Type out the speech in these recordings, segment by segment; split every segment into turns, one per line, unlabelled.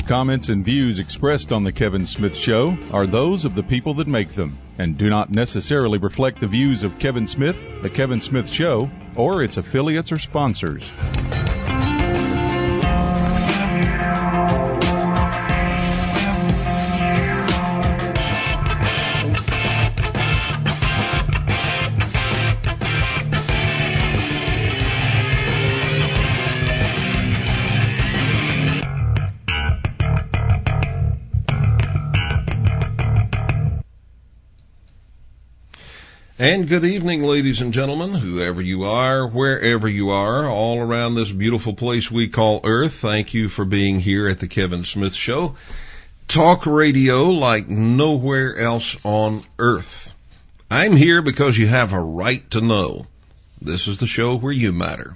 comments and views expressed on The Kevin Smith Show are those of the people that make them and do not necessarily reflect the views of Kevin Smith, The Kevin Smith Show, or its affiliates or sponsors.
And good evening, ladies and gentlemen, whoever you are, wherever you are, all around this beautiful place we call Earth. Thank you for being here at the Kevin Smith Show. Talk radio like nowhere else on Earth. I'm here because you have a right to know. This is the show where you matter.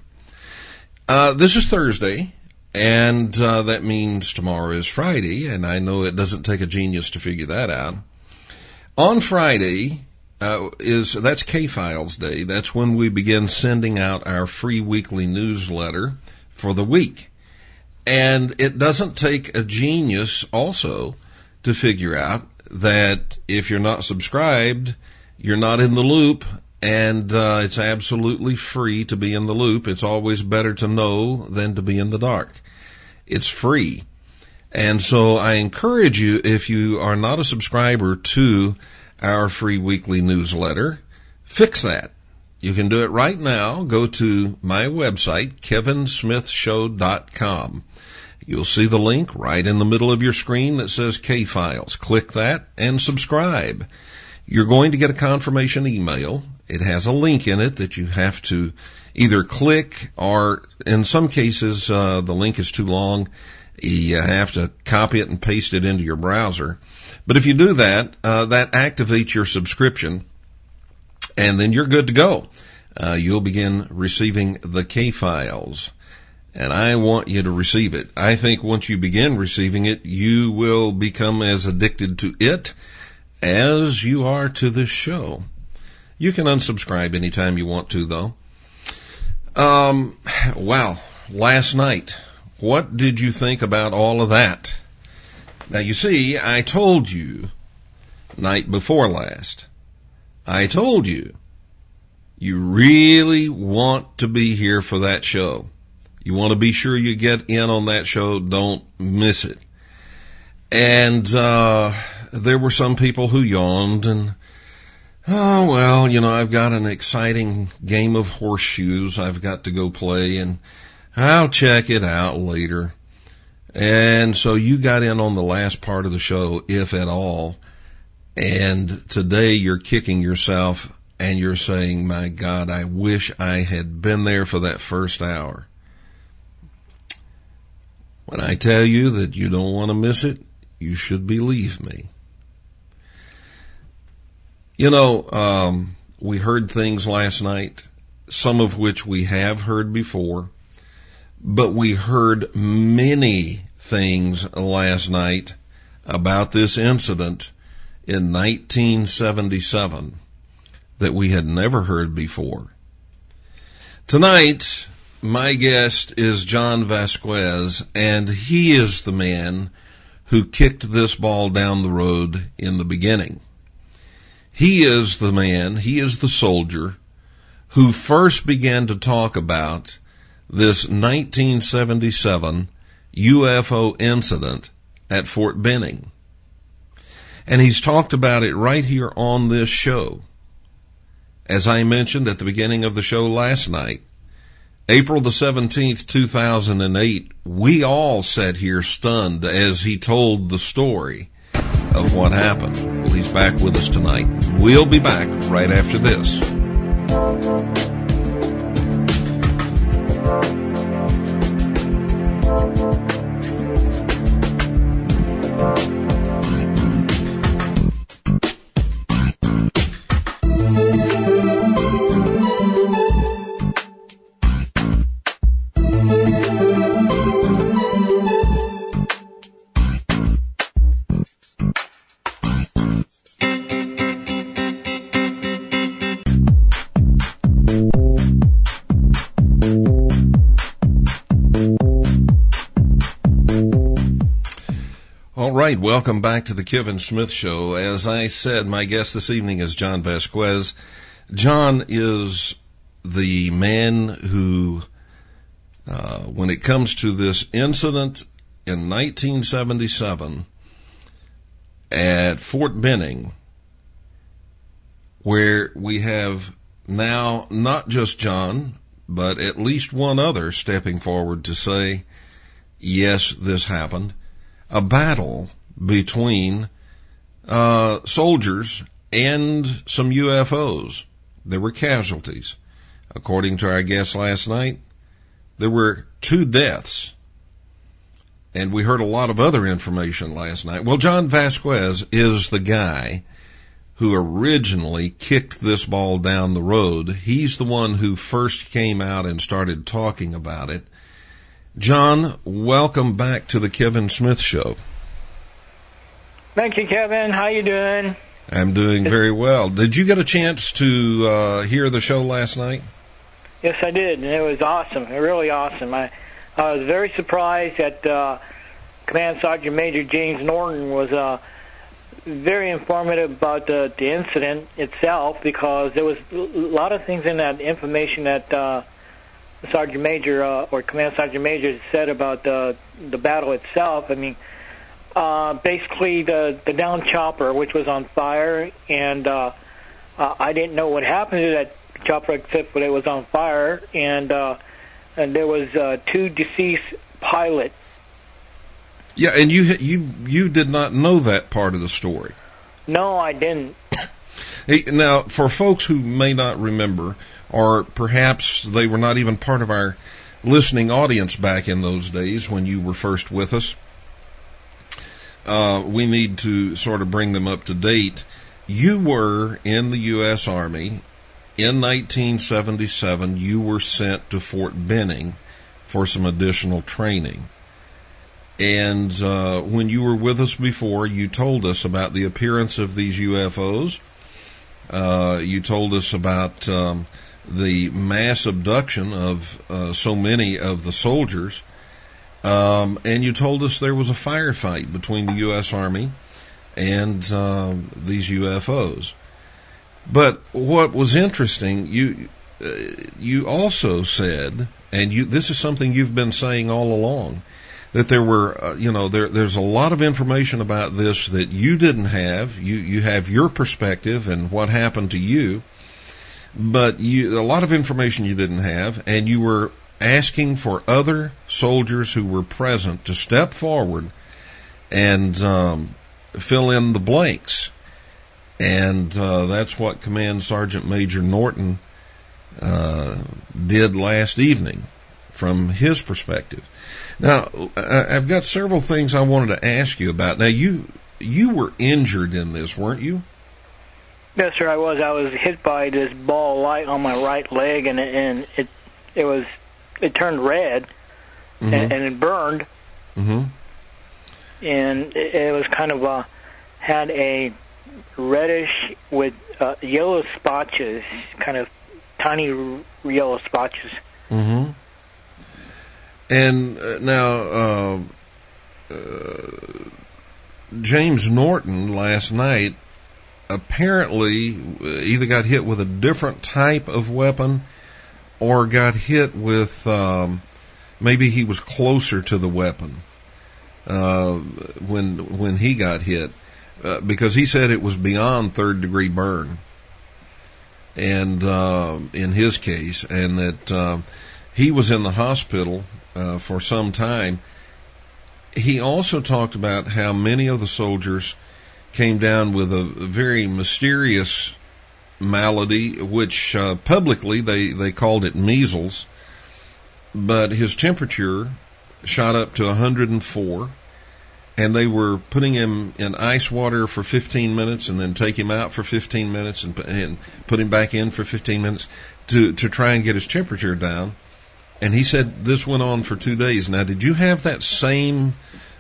This is Thursday, and that means tomorrow is Friday, and I know it doesn't take a genius to figure that out. On Friday, that's K-Files Day. That's when we begin sending out our free weekly newsletter for the week. And it doesn't take a genius also to figure out that if you're not subscribed, you're not in the loop, and it's absolutely free to be in the loop. It's always better to know than to be in the dark. It's free. And so I encourage you, if you are not a subscriber to our free weekly newsletter, fix that. You can do it right now. Go to my website, kevinsmithshow.com. You'll see the link right in the middle of your screen that says K-Files. Click that and subscribe. You're going to get a confirmation email. It has a link in it that you have to either click, or in some cases the link is too long. You have to copy it and paste it into your browser. But if you do that, that activates your subscription, and then you're good to go. You'll begin receiving the K-Files, and I want you to receive it. I think once you begin receiving it, you will become as addicted to it as you are to this show. You can unsubscribe anytime you want to, though. Wow, last night, what did you think about all of that? Now, you see, I told you night before last, I told you, you really want to be here for that show. You want to be sure you get in on that show. Don't miss it. And there were some people who yawned and, oh, well, you know, I've got an exciting game of horseshoes I've got to go play, and I'll check it out later. And so you got in on the last part of the show, if at all, and today you're kicking yourself and you're saying, my God, I wish I had been there for that first hour. When I tell you that you don't want to miss it, you should believe me. You know, we heard things last night, some of which we have heard before. But we heard many things last night about this incident in 1977 that we had never heard before. Tonight, my guest is John Vasquez, and he is the man who kicked this ball down the road in the beginning. He is the man, he is the soldier who first began to talk about this 1977 UFO incident at Fort Benning. And he's talked about it right here on this show. As I mentioned at the beginning of the show last night, April the 17th, 2008, we all sat here stunned as he told the story of what happened. Well, he's back with us tonight. We'll be back right after this. right, welcome back to the Kevin Smith Show. As I said, my guest this evening is John Vasquez. John is the man who, when it comes to this incident in 1977 at Fort Benning, where we have now not just John, but at least one other stepping forward to say, yes, this happened. A battle between soldiers and some UFOs. There were casualties. According to our guest last night, there were 2 deaths. And we heard a lot of other information last night. Well, John Vasquez is the guy who originally kicked this ball down the road. He's the one who first came out and started talking about it. John, welcome back to the Kevin Smith Show.
Thank you, Kevin. How you doing?
I'm doing very well. Did you get a chance to hear the show last night?
Yes, I did, and it was awesome. Really awesome. I was very surprised that Command Sergeant Major James Norton was very informative about the incident itself, because there was a lot of things in that information that Sergeant Major or Command Sergeant Major said about the battle itself. I mean, basically the down chopper, which was on fire, and I didn't know what happened to that chopper except when it was on fire, and there was 2 deceased pilots.
Yeah, and you did not know that part of the story.
No, I didn't.
Hey, now, for folks who may not remember, or perhaps they were not even part of our listening audience back in those days when you were first with us, we need to sort of bring them up to date. You were in the U.S. Army. In 1977, you were sent to Fort Benning for some additional training. And when you were with us before, you told us about the appearance of these UFOs. You told us about the mass abduction of so many of the soldiers. And you told us there was a firefight between the U.S. Army and these UFOs. But what was interesting, you also said, and this is something you've been saying all along, that there were, there's a lot of information about this that you didn't have. You have your perspective and what happened to you, but a lot of information you didn't have, and you were asking for other soldiers who were present to step forward and fill in the blanks. And that's what Command Sergeant Major Norton did last evening from his perspective. Now, I've got several things I wanted to ask you about. Now, you were injured in this, weren't you?
Yes, sir, I was. I was hit by this ball of light on my right leg, and it turned red, mm-hmm. and it burned. Mm-hmm. And it was kind of had a reddish with yellow spotches, kind of tiny yellow spotches. Mm-hmm.
And now, James Norton last night apparently either got hit with a different type of weapon or got hit with, maybe he was closer to the weapon when he got hit, because he said it was beyond third-degree burn, and in his case, and that he was in the hospital for some time. He also talked about how many of the soldiers came down with a very mysterious malady, which publicly they called it measles, but his temperature shot up to 104, and they were putting him in ice water for 15 minutes and then take him out for 15 minutes and put him back in for 15 minutes to try and get his temperature down. And he said this went on for 2 days. Now, did you have that same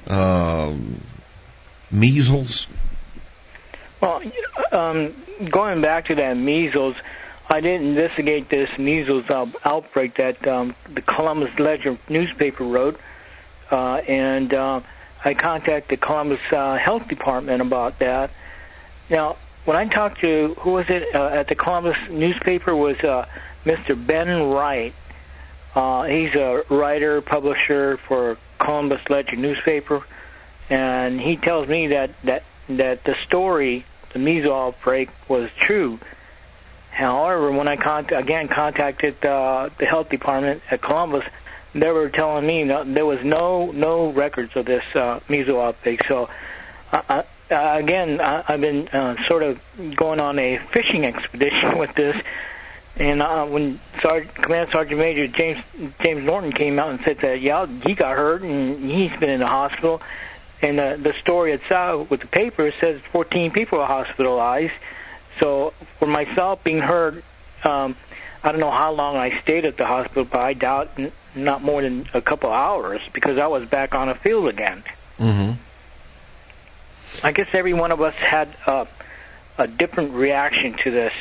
measles?
Well, going back to that measles, I did investigate this measles outbreak that the Columbus Ledger newspaper wrote, and I I contacted the Columbus Health Department about that. Now, when I talked to, who was it, at the Columbus newspaper was Mr. Ben Wright. He's a writer, publisher for Columbus Ledger newspaper, and he tells me that the story, the measles outbreak, was true. However, when I contacted the health department at Columbus, they were telling me there was no records of this measles outbreak. So, again, I've been sort of going on a fishing expedition with this. And when Command Sergeant Major James Norton came out and said that, yeah, he got hurt and he's been in the hospital, and the story itself with the paper says 14 people are hospitalized. So for myself being hurt, I don't know how long I stayed at the hospital, but I doubt not more than a couple hours because I was back on the field again.
Mm-hmm.
I guess every one of us had a different reaction to this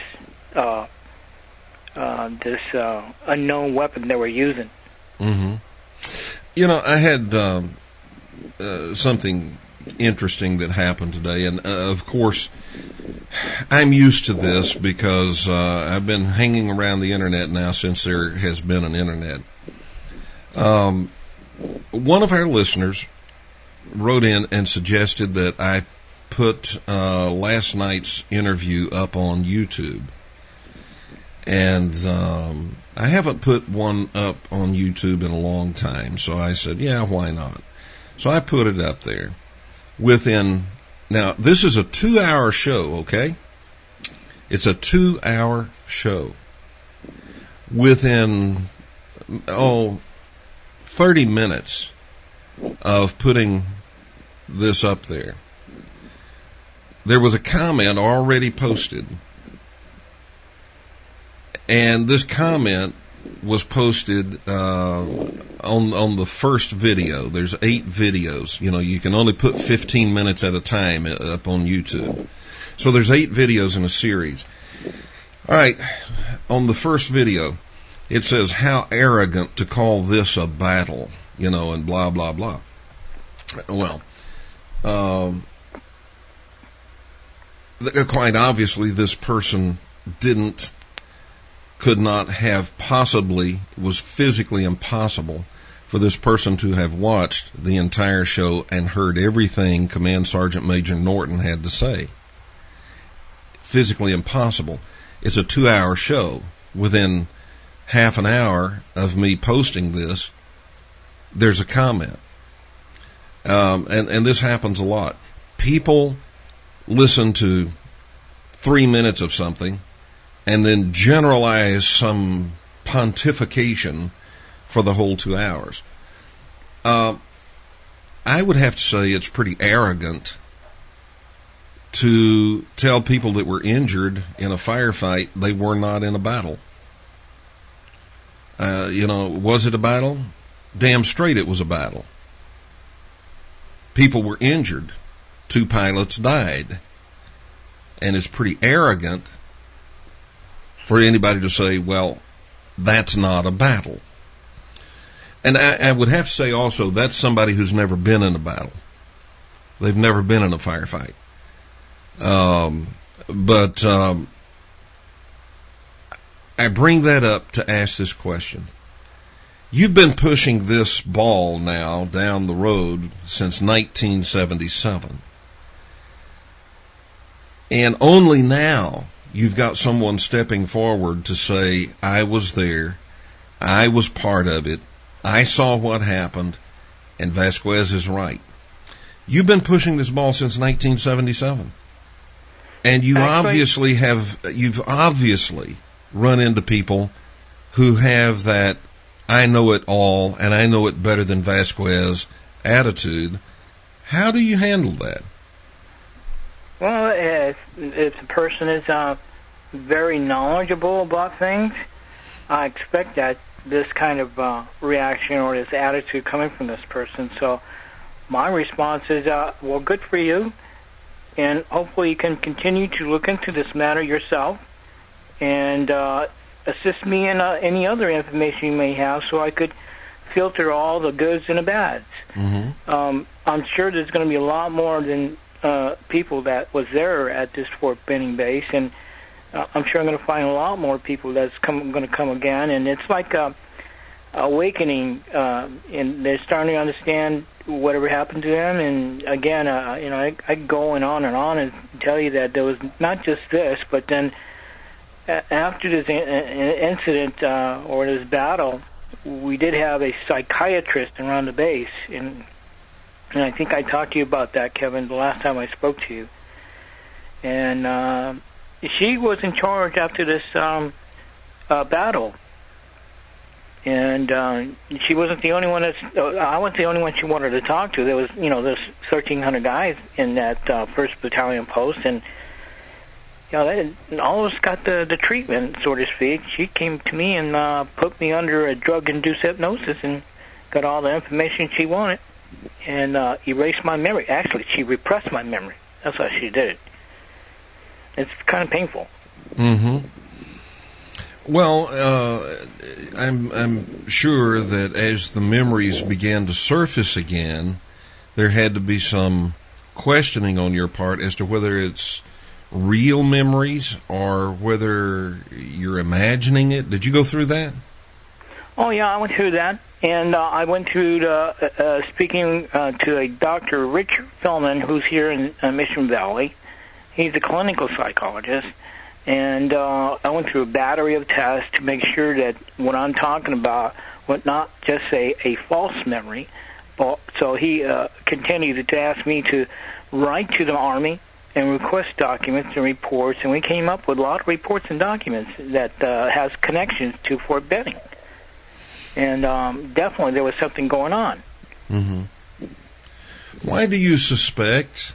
unknown weapon they were using.
Mm-hmm. You know, I had something interesting that happened today, and of course, I'm used to this because I've been hanging around the internet now since there has been an internet. One of our listeners wrote in and suggested that I put last night's interview up on YouTube. And I haven't put one up on YouTube in a long time, so I said, yeah, why not? So I put it up there. Now, this is a 2-hour show, okay? It's a 2-hour show. Within, 30 minutes of putting this up there, there was a comment already posted. And this comment was posted on the first video. There's 8 videos. You know, you can only put 15 minutes at a time up on YouTube. So there's 8 videos in a series. All right, on the first video, it says, how arrogant to call this a battle, you know, and blah, blah, blah. Well, quite obviously this person could not have possibly, was physically impossible for this person to have watched the entire show and heard everything Command Sergeant Major Norton had to say. Physically impossible. It's a 2-hour show. Within half an hour of me posting this, there's a comment. And this happens a lot. People listen to 3 minutes of something and then generalize some pontification for the whole 2 hours. I would have to say it's pretty arrogant to tell people that were injured in a firefight they were not in a battle. Was it a battle? Damn straight it was a battle. People were injured. 2 pilots died. And it's pretty arrogant for anybody to say, well, that's not a battle. And I would have to say also, that's somebody who's never been in a battle. They've never been in a firefight. But I bring that up to ask this question. You've been pushing this ball now down the road since 1977. And only now you've got someone stepping forward to say, I was there, I was part of it, I saw what happened, and Vasquez is right. You've been pushing this ball since 1977. And you've obviously run into people who have that I know it all and I know it better than Vasquez attitude. How do you handle that?
Well, if the person is very knowledgeable about things, I expect that this kind of reaction or this attitude coming from this person. So my response is, well, good for you, and hopefully you can continue to look into this matter yourself and assist me in any other information you may have so I could filter all the goods and the bads.
Mm-hmm.
I'm sure there's going to be a lot more than people that was there at this Fort Benning base, and I'm sure I'm going to find a lot more people that's going to come again. And it's like awakening, and they're starting to understand whatever happened to them. And again, I go on and tell you that there was not just this, but then after this incident or this battle, we did have a psychiatrist around the base, and I think I talked to you about that, Kevin, the last time I spoke to you. And she was in charge after this battle. And she wasn't the only one I wasn't the only one she wanted to talk to. There was, there's 1,300 guys in that 1st Battalion post, and they all of us got the treatment, so to speak. She came to me and put me under a drug-induced hypnosis and got all the information she wanted and erased my memory. Actually, she repressed my memory. That's how she did it. It's kind of painful.
Mm-hmm. Well, I'm sure that as the memories began to surface again, there had to be some questioning on your part as to whether it's real memories or whether you're imagining it. Did you go through that?
Oh, yeah, I went through that. And I went through speaking to a Dr. Richard Feldman, who's here in Mission Valley. He's a clinical psychologist. And I went through a battery of tests to make sure that what I'm talking about was not just a false memory. But, so he continued to ask me to write to the Army and request documents and reports, and we came up with a lot of reports and documents that has connections to Fort Benning. And definitely there was something going on.
Mm-hmm. Why do you suspect,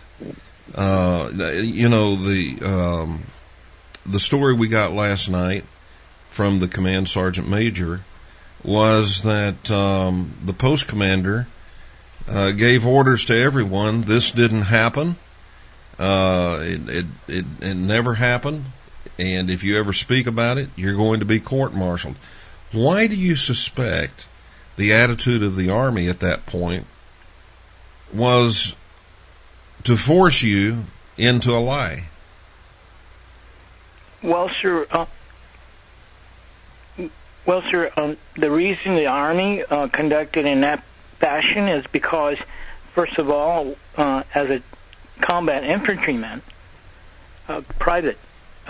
the story we got last night from the command sergeant major was that the post commander gave orders to everyone, this didn't happen, it never happened, and if you ever speak about it, you're going to be court-martialed. Why do you suspect the attitude of the Army at that point was to force you into a lie?
Well, sir, the reason the Army conducted in that fashion is because, first of all, as a combat infantryman, private,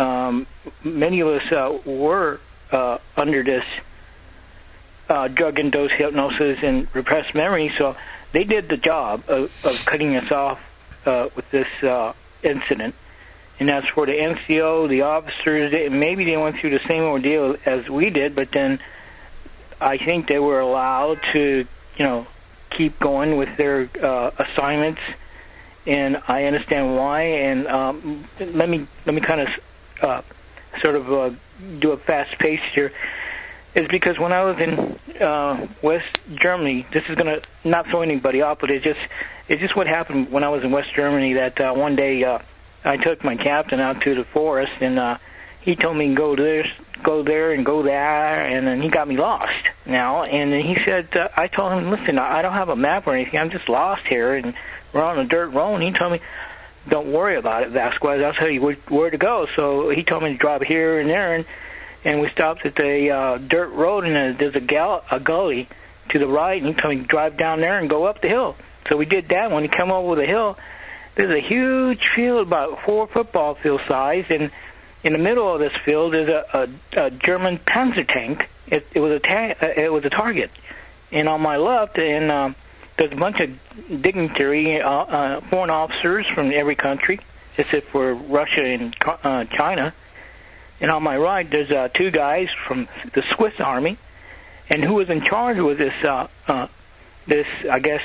many of us were under this drug-induced hypnosis and repressed memory, so they did the job of cutting us off with this incident. And as for the NCO, the officers, maybe they went through the same ordeal as we did, but then I think they were allowed to, keep going with their assignments, and I understand why. And let me kind of do a fast pace here. Is because when I was in West Germany, this is going to not throw anybody off, but it's just what happened when I was in West Germany. That one day I took my captain out to the forest, and he told me go there, and go there, and then he got me lost now. And then he said, I told him, listen, I don't have a map or anything. I'm just lost here, and we're on a dirt road. And he told me, don't worry about it, Vasquez. I'll tell you where to go. So he told me to drive here and there, and we stopped at the dirt road, and there's a gully to the right, and he told me to drive down there and go up the hill. So we did that. When you come over the hill, there's a huge field, about 4 football field size, and in the middle of this field is a German Panzer tank. It was a target, and on my left, and there's a bunch of dignitary foreign officers from every country, except for Russia and China. And on my right, there's 2 guys from the Swiss Army, and who was in charge with this, I guess,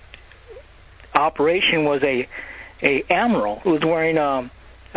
operation was a admiral who was wearing a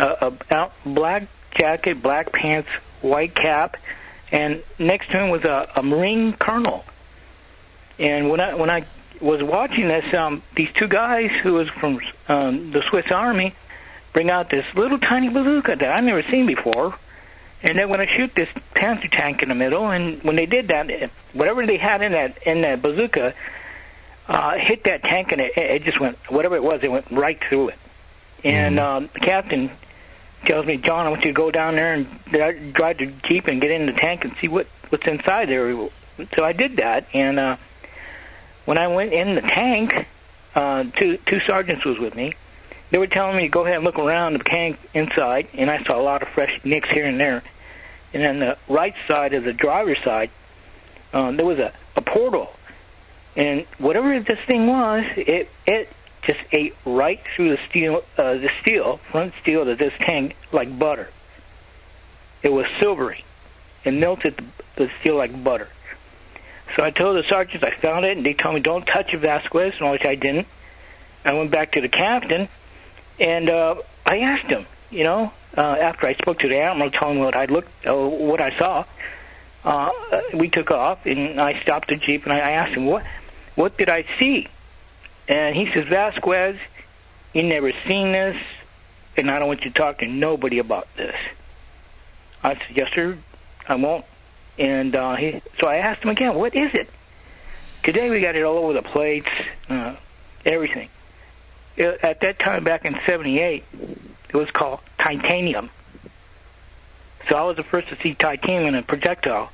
black jacket, black pants, white cap, and next to him was a Marine colonel. And when I was watching this, these 2 guys who was from the Swiss Army bring out this little tiny bazooka that I've never seen before. and they're going to shoot this Panther tank in the middle. And when they did that, whatever they had in that bazooka hit that tank, and it just went, whatever it was, it went right through it. And the captain tells me, John, I want you to go down there and drive the Jeep and get in the tank and see what's inside there. So I did that, and when I went in the tank, two sergeants was with me. They were telling me to go ahead and look around the tank inside, and I saw a lot of fresh nicks here and there. And on the right side of the driver's side, there was a portal. And whatever this thing was, it just ate right through the front steel of this tank like butter. It was silvery. It melted the steel like butter. So I told the sergeants I found it, and they told me, don't touch it, Vasquez, which I didn't. I went back to the captain, and I asked him, after I spoke to the admiral, told him what I saw. We took off, and I stopped the Jeep, and I asked him, what did I see? And he says, Vasquez, you never seen this, and I don't want you to talk to nobody about this. I said, yes, sir, I won't. And so I asked him again, what is it? Today we got it all over the plates, everything. At that time, back in 78, it was called titanium. So I was the first to see titanium in a projectile.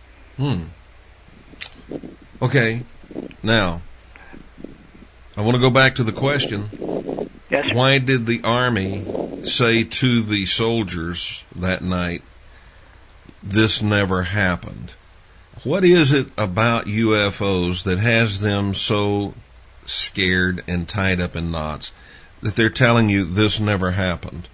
Okay. Now, I want to go back to the question.
Yes, sir.
Why did the Army say to the soldiers that night, this never happened? What is it about UFOs that has them so scared and tied up in knots that they're telling you this never happened?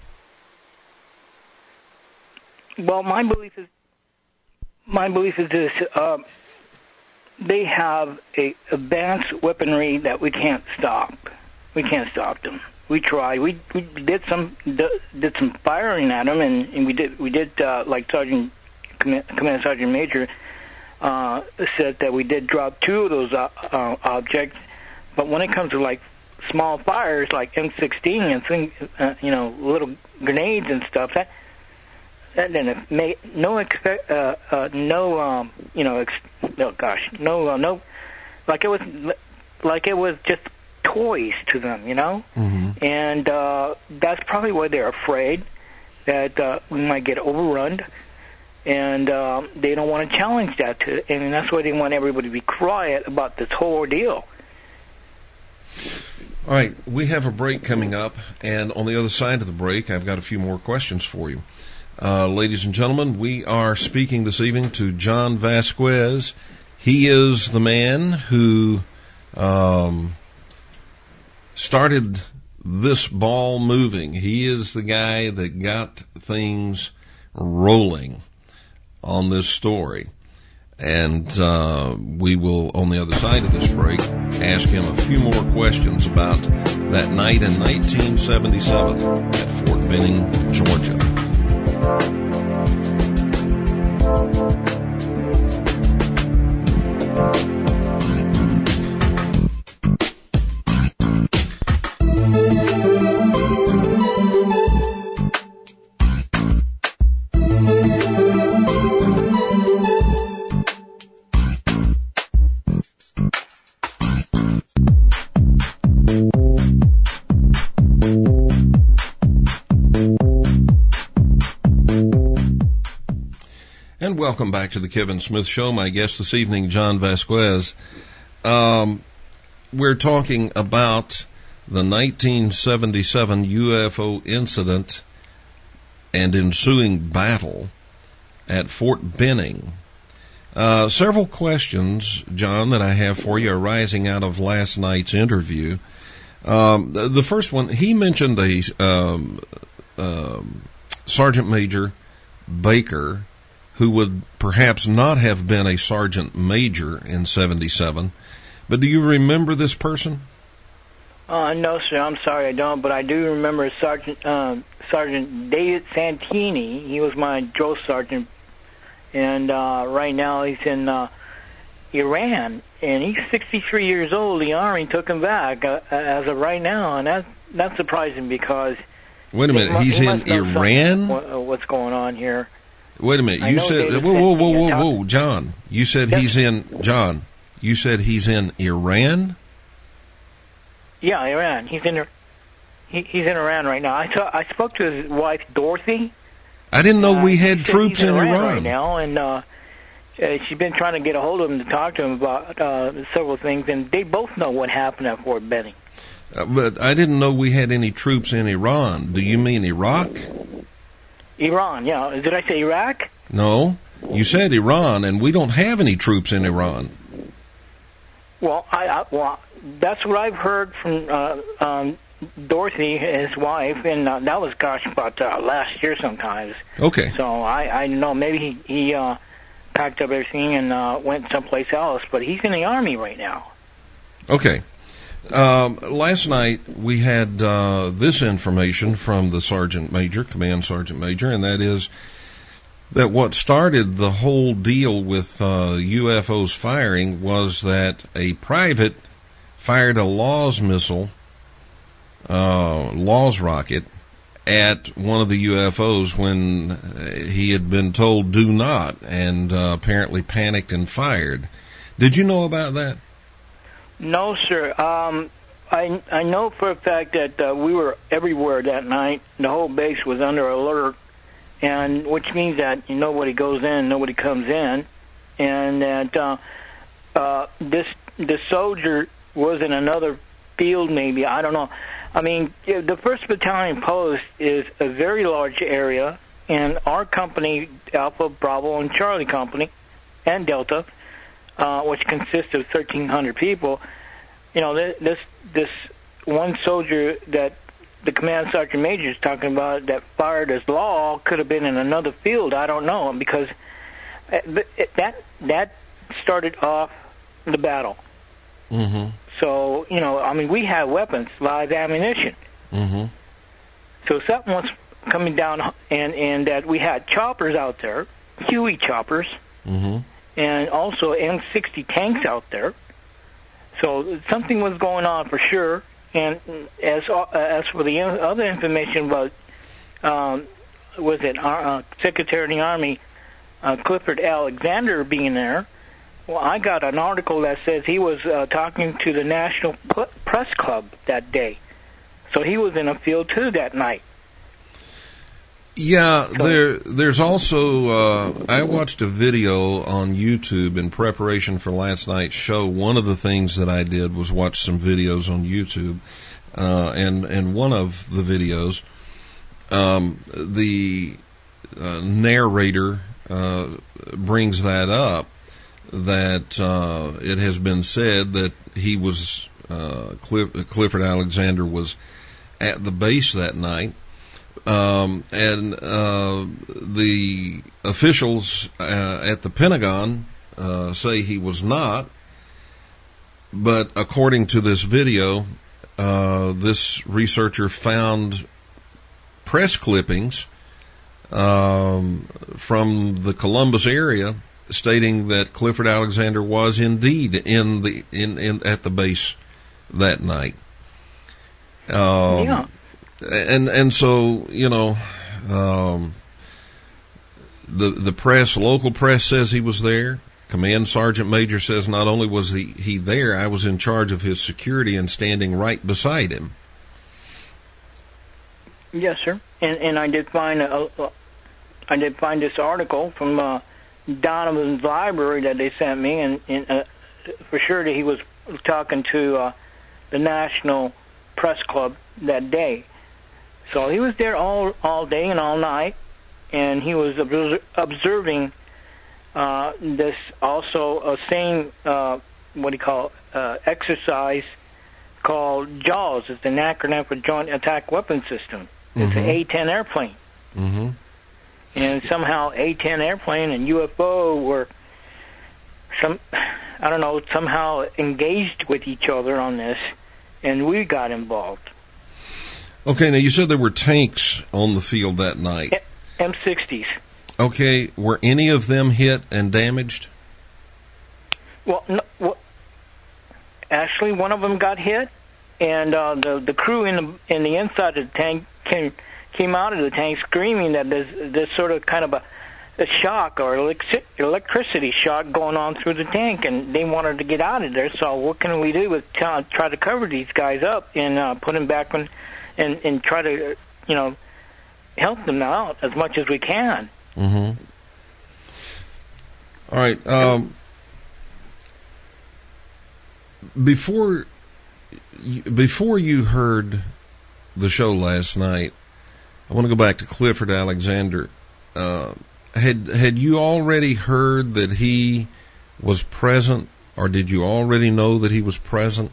Well, my belief is this: they have a advanced weaponry that we can't stop. We can't stop them. We tried. We did some firing at them, and we did like Command Sergeant Major said that we did drop 2 of those objects. But when it comes to like small fires like M16 and things, little grenades and stuff, that didn't make no, like it was just toys to them,
Mm-hmm.
And that's probably why they're afraid that we might get overrun, and they don't want to challenge that, and that's why they want everybody to be quiet about this whole ordeal.
All right, we have a break coming up, and on the other side of the break, I've got a few more questions for you. Ladies and gentlemen, we are speaking this evening to John Vasquez. He is the man who started this ball moving. He is the guy that got things rolling on this story. And we will, on the other side of this break, ask him a few more questions about that night in 1977 at Fort Benning, Georgia. Welcome back to the Kevin Smith Show. My guest this evening, John Vasquez. We're talking about the 1977 UFO incident and ensuing battle at Fort Benning. Several questions, John, that I have for you arising out of last night's interview. The first one, he mentioned a Sergeant Major Baker, who would perhaps not have been a sergeant major in 77. But do you remember this person?
No, sir. I'm sorry, I don't. But I do remember Sergeant David Santini. He was my drill sergeant, and right now he's in Iran, and he's 63 years old. The Army took him back as of right now, and that's surprising because.
Wait a minute, he's in Iran?
What's going on here?
Wait a minute. You said, whoa, John. You said he's in Iran?
Yeah, Iran. He's in Iran right now. I spoke to his wife, Dorothy.
I didn't know we had troops in Iran
right now, and she's been trying to get a hold of him to talk to him about several things, and they both know what happened at Fort Benning.
But I didn't know we had any troops in Iran. Do you mean Iraq?
Iran, yeah. Did I say Iraq?
No. You said Iran, and we don't have any troops in Iran.
Well, that's what I've heard from Dorothy, his wife, and that was, about last year sometimes.
Okay.
So I know maybe he packed up everything and went someplace else, but he's in the Army right now.
Okay. Last night we had this information from the Command Sergeant Major, and that is that what started the whole deal with UFOs firing was that a private fired a Laws rocket at one of the UFOs when he had been told do not, and apparently panicked and fired. Did you know about that?
No, sir. I know for a fact that we were everywhere that night. The whole base was under alert, and which means that nobody goes in, nobody comes in, and that this soldier was in another field, maybe. I don't know. I mean, the 1st Battalion Post is a very large area, and our company, Alpha, Bravo, and Charlie Company, and Delta, which consists of 1,300 people, this one soldier that the Command Sergeant Major is talking about that fired his law could have been in another field. I don't know, because that started off the battle.
Mm-hmm.
So, we have weapons, live ammunition.
Mm-hmm.
So something was coming down, and that we had choppers out there, Huey choppers,
mm-hmm.
and also M60 tanks out there. So something was going on for sure. And as for the other information about, Secretary of the Army Clifford Alexander being there, well, I got an article that says he was talking to the National Press Club that day. So he was in a field too that night.
Yeah, there's also, I watched a video on YouTube in preparation for last night's show. One of the things that I did was watch some videos on YouTube, and one of the videos, the narrator brings that up, that it has been said that he was, Clifford Alexander was at the base that night. And the officials at the Pentagon say he was not, but according to this video, this researcher found press clippings from the Columbus area stating that Clifford Alexander was indeed at the base that night.
Yeah.
And so, the press, local press says he was there. Command Sergeant Major says not only was he there, I was in charge of his security and standing right beside him.
Yes, sir. And I did find this article from Donovan's library that they sent me, and for sure that he was talking to the National Press Club that day. So he was there all day and all night, and he was observing this also same exercise called JAWS. It's an acronym for Joint Attack Weapon System. It's an A-10 airplane.
Mm-hmm.
And somehow A-10 airplane and UFO were somehow engaged with each other on this, and we got involved.
Okay, now you said there were tanks on the field that night.
M60s.
Okay, were any of them hit and damaged?
Well, no, actually, one of them got hit, and the crew in the inside of the tank came out of the tank screaming that there's sort of kind of a shock or electricity shock going on through the tank, and they wanted to get out of there. So what can we do with try to cover these guys up and put them back on, and try to help them out as much as we can.
Mm-hmm. All right. Before you heard the show last night, I want to go back to Clifford Alexander. Had you already heard that he was present, or did you already know that he was present?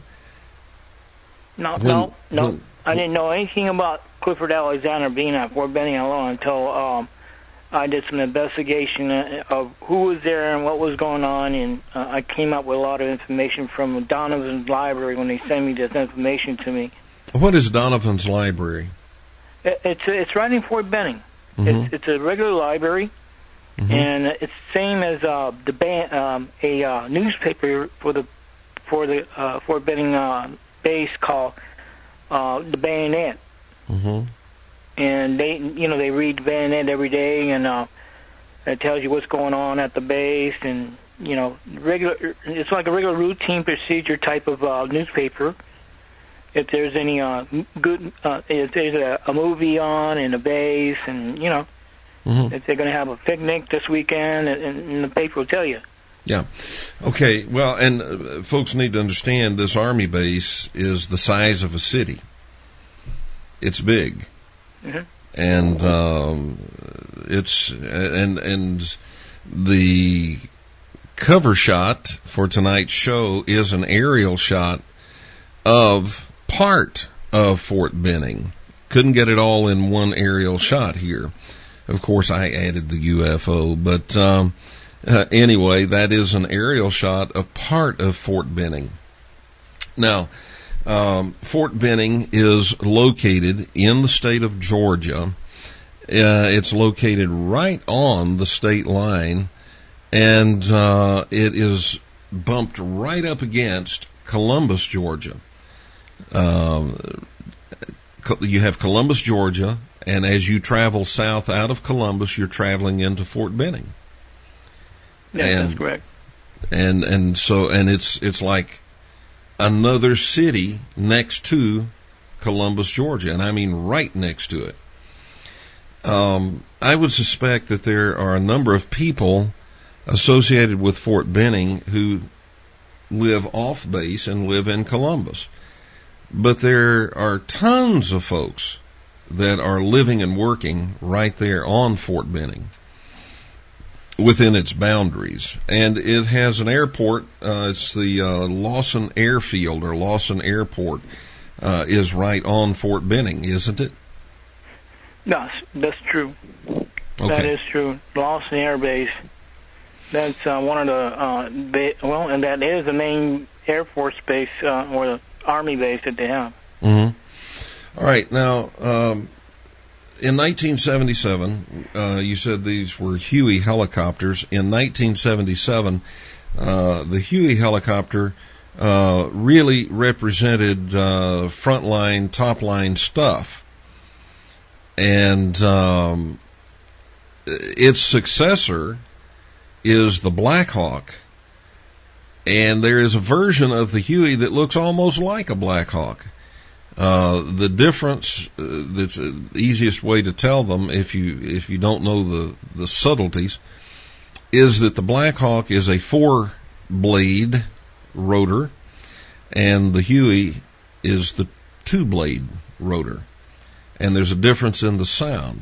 No. I didn't know anything about Clifford Alexander being at Fort Benning alone until I did some investigation of who was there and what was going on, and I came up with a lot of information from Donovan's library when they sent me this information to me.
What is Donovan's library?
It's right in Fort Benning.
Mm-hmm.
It's a regular library,
mm-hmm.
and it's the same as a newspaper for the Fort Benning base called the Bayonet.
Mm-hmm.
And they read the Bayonet every day, and it tells you what's going on at the base, and regular. It's like a regular routine procedure type of newspaper. If there's any if there's a movie on in the base, and
mm-hmm.
if they're going to have a picnic this weekend, and the paper will tell you.
Yeah. Okay. Well, and folks need to understand this Army base is the size of a city. It's big.
Mm-hmm.
And it's and the cover shot for tonight's show is an aerial shot of part of Fort Benning. Couldn't get it all in one aerial shot here. Of course, I added the UFO, but anyway, that is an aerial shot of part of Fort Benning. Now, Fort Benning is located in the state of Georgia. It's located right on the state line, and it is bumped right up against Columbus, Georgia. You have Columbus, Georgia, and as you travel south out of Columbus, you're traveling into Fort Benning.
Yeah, that's correct.
And it's like another city next to Columbus, Georgia, and I mean right next to it. I would suspect that there are a number of people associated with Fort Benning who live off base and live in Columbus. But there are tons of folks that are living and working right there on Fort Benning, within its boundaries. And it has an airport. It's the Lawson Airfield, or Lawson Airport, is right on Fort Benning, isn't it?
Yes, that's true.
Okay.
That is true. Lawson Air Base. That's one of the and that is the main Air Force base or the Army base that they have.
Mm-hmm. All right. Now, in 1977, you said these were Huey helicopters. In 1977, the Huey helicopter really represented frontline, top-line stuff. And its successor is the Black Hawk. And there is a version of the Huey that looks almost like a Black Hawk. The difference, that's the easiest way to tell them if you don't know the subtleties, is that the Black Hawk is a 4-blade rotor, and the Huey is the 2-blade rotor. And there's a difference in the sound.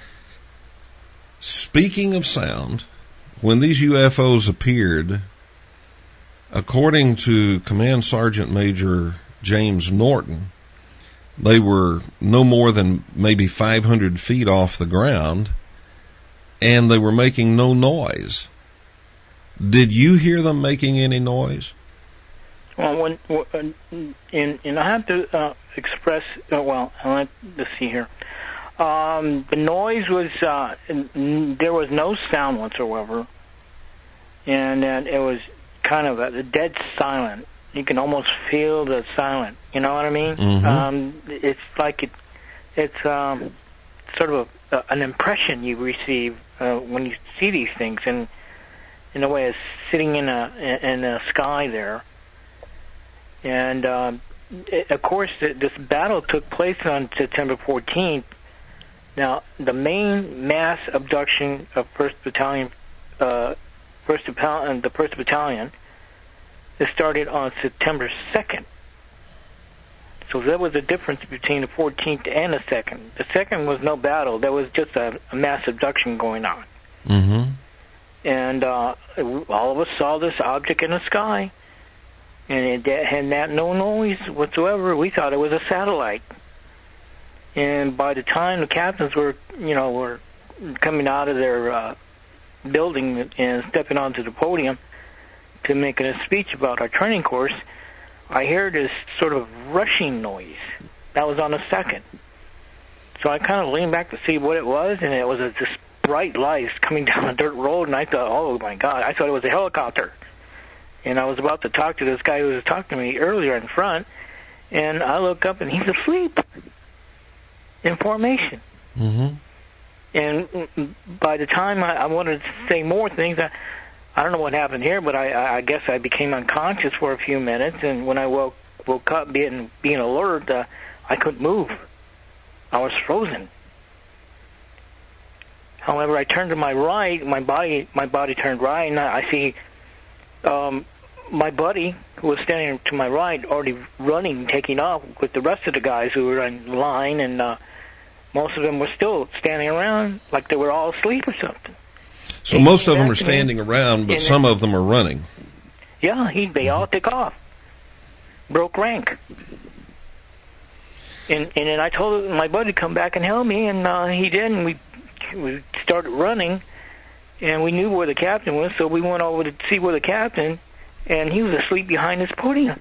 Speaking of sound, when these UFOs appeared, according to Command Sergeant Major James Norton, they were no more than maybe 500 feet off the ground, and they were making no noise. Did you hear them making any noise?
Well, and I have to express. Let's see here. The noise was there was no sound whatsoever, and it was kind of a dead silent. You can almost feel the silent. You know what I mean?
Mm-hmm.
It's like it's sort of an impression you receive when you see these things, and in a way, it's sitting in a sky there. And of course, this battle took place on September 14th. Now, the main mass abduction of the 1st Battalion, it started on September 2nd. So there was a difference between the 14th and the 2nd. The 2nd was no battle. There was just a mass abduction going on.
Mm-hmm.
And all of us saw this object in the sky, and it had no noise whatsoever. We thought it was a satellite. And by the time the captains were coming out of their building and stepping onto the podium to make a speech about our training course, I heard this sort of rushing noise. That was on the 2nd. So I kind of leaned back to see what it was, and it was this bright lights coming down a dirt road, and I thought, oh my God, I thought it was a helicopter. And I was about to talk to this guy who was talking to me earlier in front, and I look up and he's asleep in formation.
Mm-hmm.
And by the time I wanted to say more things, I don't know what happened here, but I guess I became unconscious for a few minutes, and when I woke up being alert, I couldn't move. I was frozen. However, I turned to my right, my body turned right, and I see my buddy, who was standing to my right, already running, taking off with the rest of the guys who were in line, and most of them were still standing around like they were all asleep or something.
So most of them are standing around, but some of them are running.
Yeah, they all took off. Broke rank. And then I told my buddy to come back and help me, and he did, and we started running, and we knew where the captain was, so we went over to see where the captain, and he was asleep behind his podium.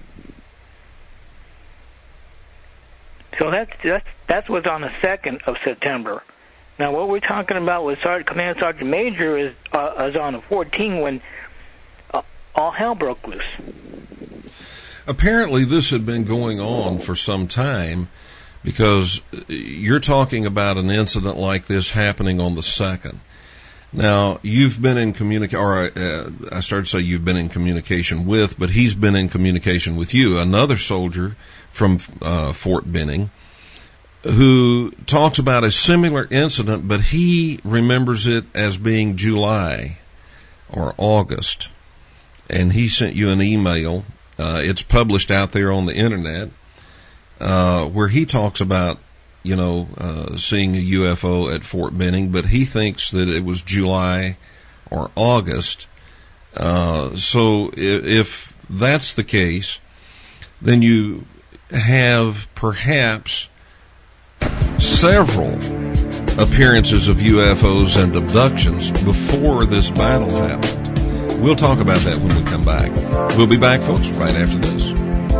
So that was on the 2nd of September. Now, what we're talking about with Command Sergeant Major is on the 14th when all hell broke loose.
Apparently, this had been going on for some time, because you're talking about an incident like this happening on the 2nd. Now, you've been in I started to say you've been in communication with, but he's been in communication with you, another soldier from Fort Benning, who talks about a similar incident, but he remembers it as being July or August. And he sent you an email. It's published out there on the internet, where he talks about, seeing a UFO at Fort Benning, but he thinks that it was July or August. So if that's the case, then you have perhaps several appearances of UFOs and abductions before this battle happened. We'll talk about that when we come back. We'll be back, folks, right after this.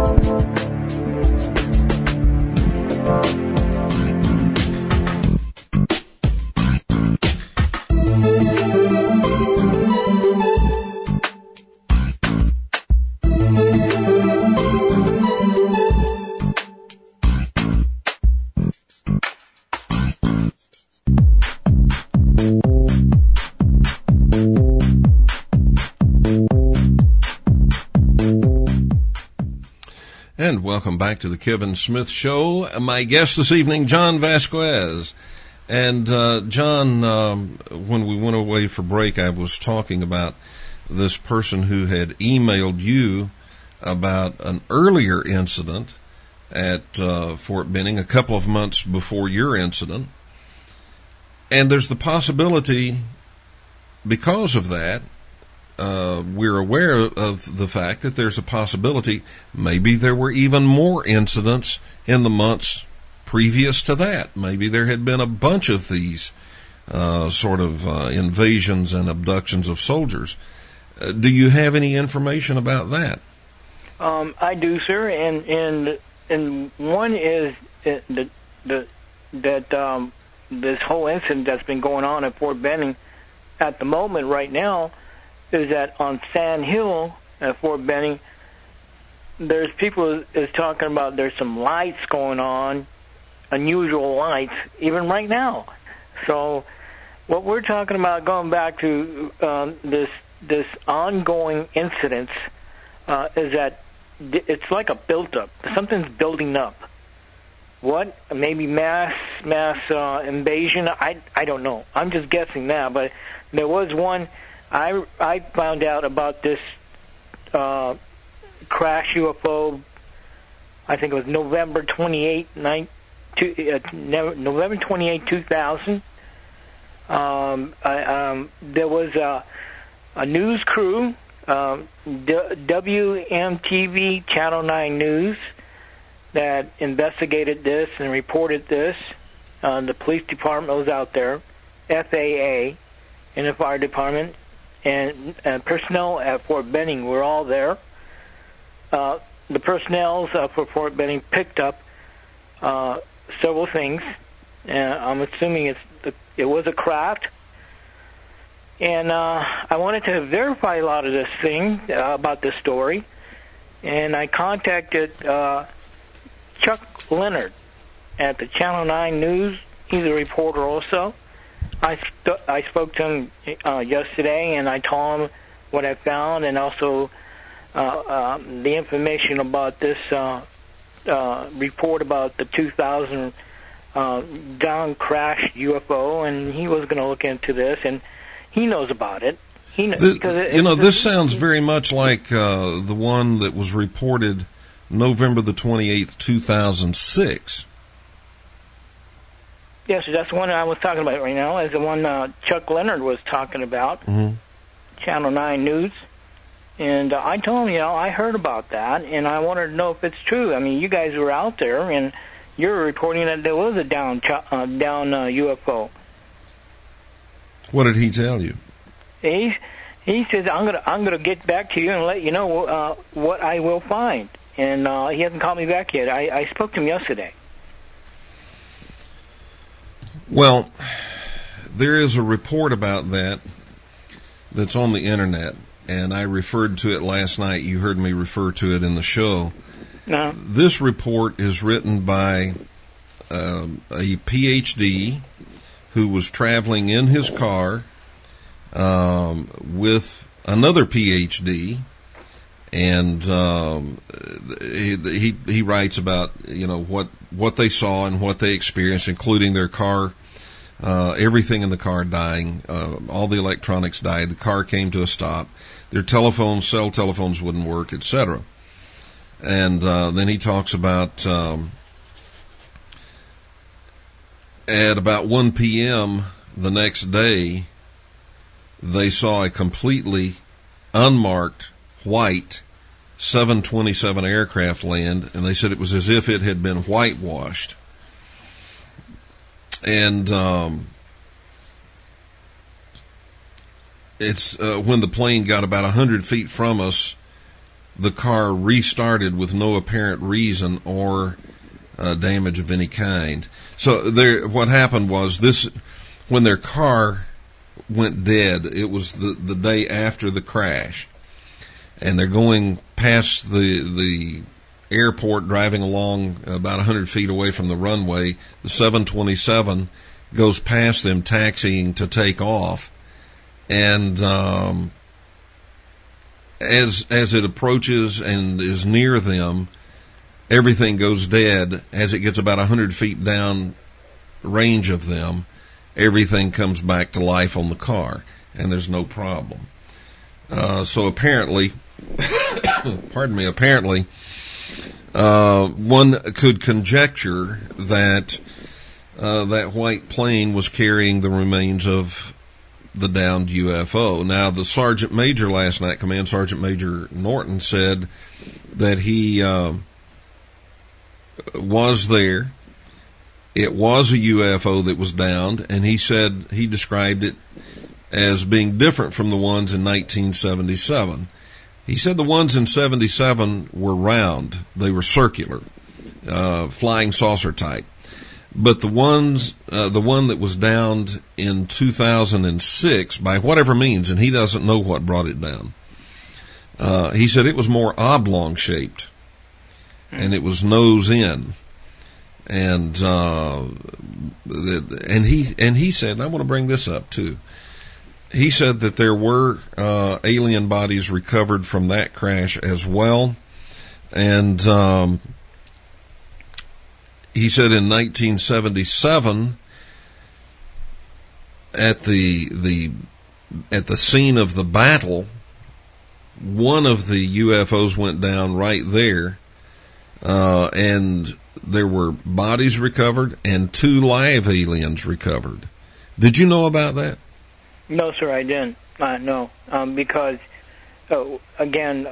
And welcome back to the Kevin Smith Show. My guest this evening, John Vasquez. And John, when we went away for break, I was talking about this person who had emailed you about an earlier incident at Fort Benning, a couple of months before your incident. And there's the possibility, because of that, we're aware of the fact that there's a possibility maybe there were even more incidents in the months previous to that. Maybe there had been a bunch of these invasions and abductions of soldiers. Do you have any information about that?
I do, sir, and one is that this whole incident that's been going on at Fort Benning at the moment right now is that on Sand Hill at Fort Benning, there's people is talking about there's some lights going on, unusual lights, even right now. So what we're talking about, going back to this ongoing incidents, is that it's like a build-up. Something's building up. What? Maybe mass invasion? I don't know. I'm just guessing now. But there was one. I found out about this crash UFO. I think it was November 28, 2000. There was a news crew, WMTV Channel 9 News, that investigated this and reported this. The police department was out there, FAA, and the fire department, and personnel at Fort Benning were all there. The personnel for Fort Benning picked up several things. I'm assuming it was a craft. And I wanted to verify a lot of this thing about this story. And I contacted Chuck Leonard at the Channel 9 News. He's a reporter also. I spoke to him yesterday, and I told him what I found, and also the information about this report about the 2000 down crashed UFO, and he was going to look into this, and he knows about it. He knows,
this sounds very much like the one that was reported November the 28th, 2006.
Yes, that's the one I was talking about right now, is the one Chuck Leonard was talking about, Channel 9 News. And I told him, I heard about that, and I wanted to know if it's true. I mean, you guys were out there, and you're reporting that there was a down UFO.
What did he tell you?
He says, I'm gonna get back to you and let you know what I will find. And he hasn't called me back yet. I spoke to him yesterday.
Well, there is a report about that's on the internet, and I referred to it last night. You heard me refer to it in the show.
No.
This report is written by a PhD who was traveling in his car with another PhD, and he writes about what they saw and what they experienced, including their car, everything in the car dying, all the electronics died, the car came to a stop, their cell telephones wouldn't work, etc. And then he talks about at about 1 p.m. the next day, they saw a completely unmarked white 727 aircraft land, and they said it was as if it had been whitewashed. And it's when the plane got about 100 feet from us, the car restarted with no apparent reason or damage of any kind. So what happened was when their car went dead, it was the day after the crash, and they're going past the airport, driving along about 100 feet away from the runway. The 727 goes past them, taxiing to take off, and as it approaches and is near them, everything goes dead. As it gets about 100 feet down range of them, everything comes back to life on the car, and there's no problem. So apparently, one could conjecture that that white plane was carrying the remains of the downed UFO. Now, the Sergeant Major last night, Command Sergeant Major Norton, said that he was there. It was a UFO that was downed, and he said he described it as being different from the ones in 1977. He said the ones in 77 were round. They were circular, flying saucer type. But the one that was downed in 2006, by whatever means, and he doesn't know what brought it down, he said it was more oblong shaped, and it was nose in. And he said, and I want to bring this up too. He said that there were alien bodies recovered from that crash as well. And he said in 1977, at the scene of the battle, one of the UFOs went down right there, and there were bodies recovered and 2 live aliens recovered. Did you know about that?
No, sir, I didn't. No, because, again,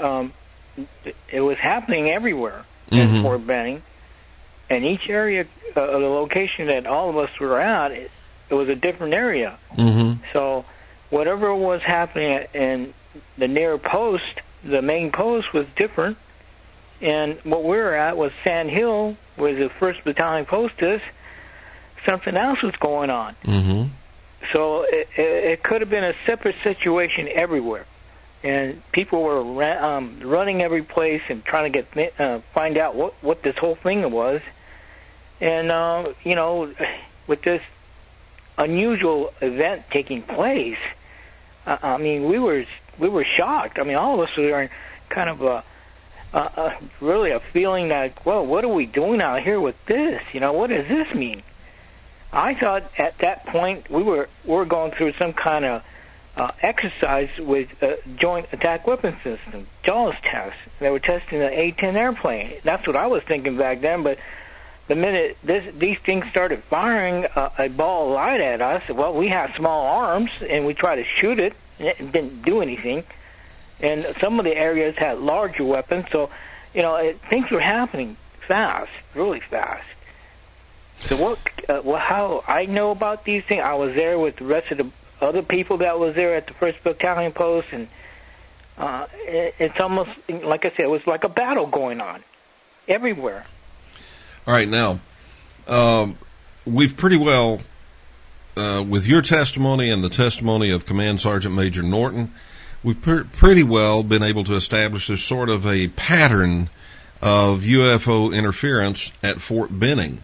it was happening everywhere in Fort Benning, and each area, the location that all of us were at, it was a different area. So whatever was happening in the near post, the main post was different, and what we were at was Sand Hill, where the 1st Battalion post is. Something else was going on. So it could have been a separate situation everywhere, and people were running every place and trying to find out what this whole thing was. And with this unusual event taking place, I mean, we were shocked. I mean, all of us were in kind of really a feeling that, well, what are we doing out here with this? What does this mean? I thought at that point we were going through some kind of exercise with Joint Attack Weapon System, JAWS test. They were testing the A-10 airplane. That's what I was thinking back then, but the minute these things started firing a ball of light at us, well, we have small arms, and we tried to shoot it, and it didn't do anything. And some of the areas had larger weapons, so, things were happening fast, really fast. So how I know about these things, I was there with the rest of the other people that was there at the 1st Battalion post, and it's almost, like I said, it was like a battle going on everywhere.
All right, now, we've pretty well, with your testimony and the testimony of Command Sergeant Major Norton, we've pretty well been able to establish a sort of a pattern of UFO interference at Fort Benning.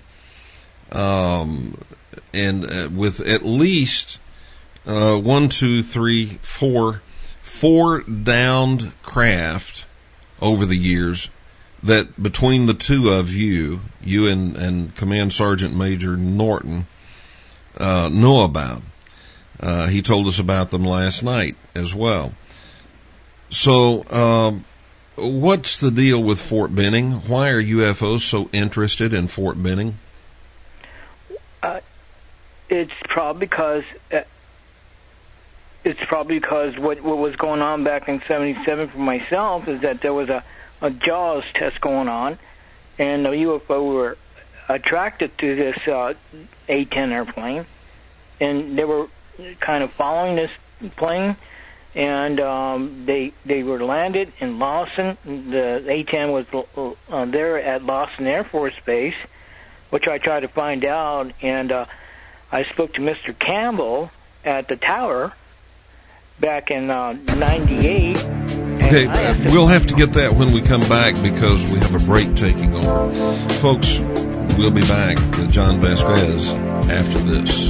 And with at least 4 downed craft over the years that between the two of you and Command Sergeant Major Norton know about. He told us about them last night as well. So what's the deal with Fort Benning? Why are UFOs so interested in Fort Benning?
It's probably because what was going on back in '77 for myself is that there was a JAWS test going on, and the UFO were attracted to this A-10 airplane, and they were kind of following this plane, and they were landed in Lawson. The A-10 was there at Lawson Air Force Base, which I tried to find out, and I spoke to Mr. Campbell at the tower back in '98.
Okay, we'll have to get that when we come back because we have a break taking over. Folks, we'll be back with John Vasquez after this.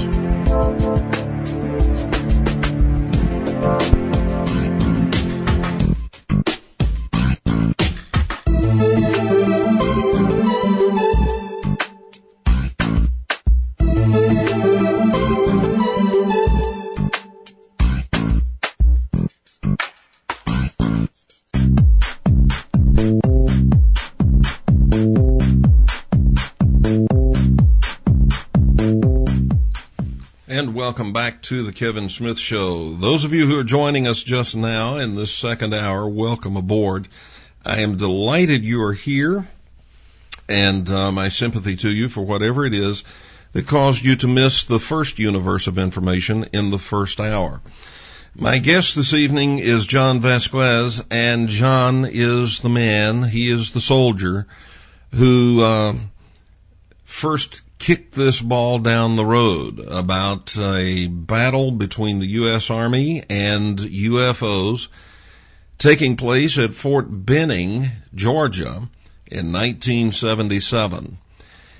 Welcome back to the Kevin Smith Show. Those of you who are joining us just now in this second hour, welcome aboard. I am delighted you are here, and my sympathy to you for whatever it is that caused you to miss the first universe of information in the first hour. My guest this evening is John Vasquez, and John is the man, he is the soldier who first kicked this ball down the road about a battle between the U.S. Army and UFOs taking place at Fort Benning, Georgia in 1977.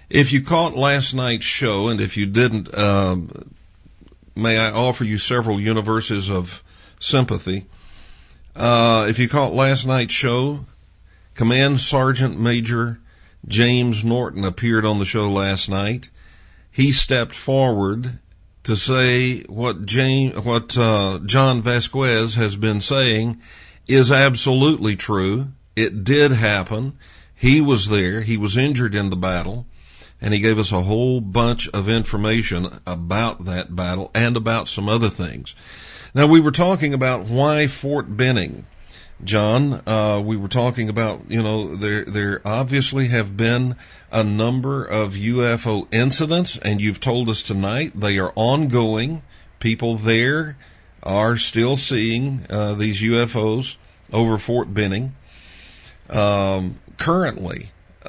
If you caught last night's show, and if you didn't, may I offer you several universes of sympathy. If you caught last night's show, Command Sergeant Major James Norton appeared on the show last night. He stepped forward to say what John Vasquez has been saying is absolutely true. It did happen. He was there. He was injured in the battle. And he gave us a whole bunch of information about that battle and about some other things. Now, we were talking about why Fort Benning. John, we were talking about, there obviously have been a number of UFO incidents, and you've told us tonight they are ongoing. People there are still seeing these UFOs over Fort Benning currently.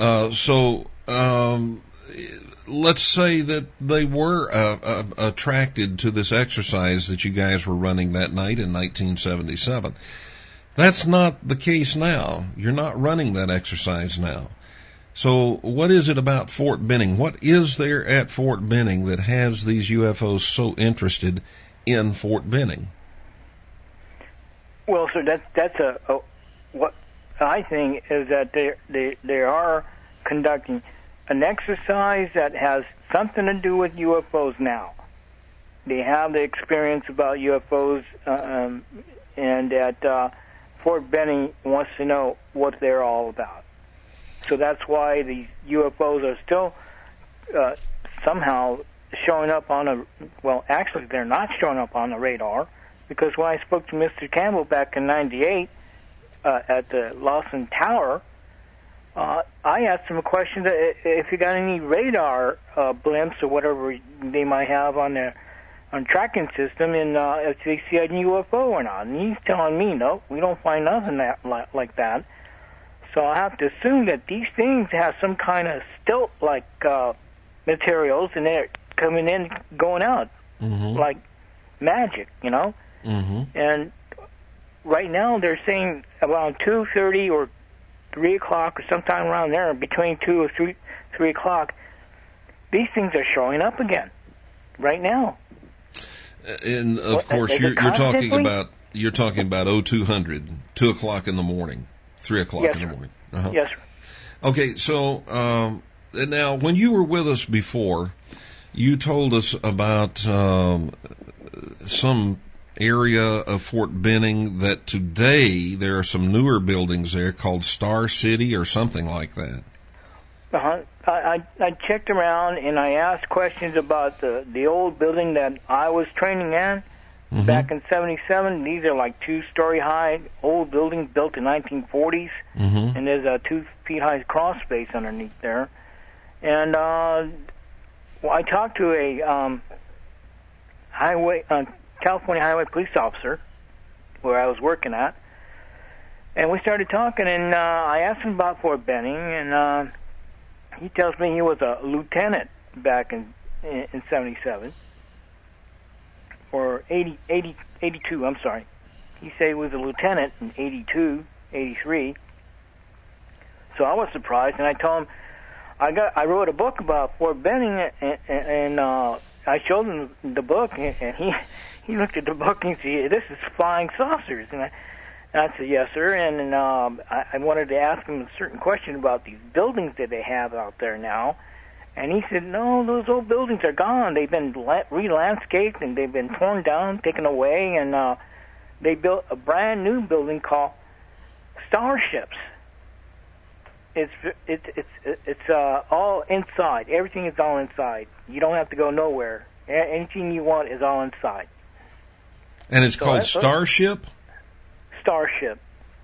Let's say that they were attracted to this exercise that you guys were running that night in 1977. That's not the case now. You're not running that exercise now. So what is it about Fort Benning? What is there at Fort Benning that has these UFOs so interested in Fort Benning?
Well, sir, that's what I think is that they are conducting an exercise that has something to do with UFOs now. They have the experience about UFOs, and that Fort Benning wants to know what they're all about. So that's why these UFOs are still somehow showing up actually they're not showing up on the radar, because when I spoke to Mr. Campbell back in 98 at the Lawson Tower, I asked him a question that if you got any radar blimps or whatever they might have on their tracking system, and if they see a UFO or not. And he's telling me, no, we don't find nothing like that. So I have to assume that these things have some kind of stilt-like materials, and they're coming in, going out, like magic,
Mm-hmm.
And right now they're saying around 2:30 or 3 o'clock, or sometime around there, between 2 or 3 o'clock, these things are showing up again, right now.
And of course, you're talking about 0200, 2 o'clock in the morning, 3 o'clock in the morning. Uh-huh.
Yes, sir.
Okay, so now when you were with us before, you told us about some area of Fort Benning that today there are some newer buildings there called Star City or something like that.
I checked around and I asked questions about the old building that I was training in back in 77. These are like 2-story high old buildings built in 1940s, and there's a 2 feet high crawl space underneath there. And I talked to a California Highway police officer where I was working at, and we started talking, and I asked him about Fort Benning, and he tells me he was a lieutenant back in 77, or 82, I'm sorry. He said he was a lieutenant in 82, 83. So I was surprised, and I told him I wrote a book about Fort Benning, and I showed him the book, and he looked at the book and he said, "This is flying saucers." And I said, "Yes, sir." And I wanted to ask him a certain question about these buildings that they have out there now. And he said, "No, those old buildings are gone. They've been re-landscaped, and they've been torn down, taken away, and they built a brand new building called Starships. It's all inside. Everything is all inside. You don't have to go nowhere. Anything you want is all inside."
And it's called Starship?
Starship.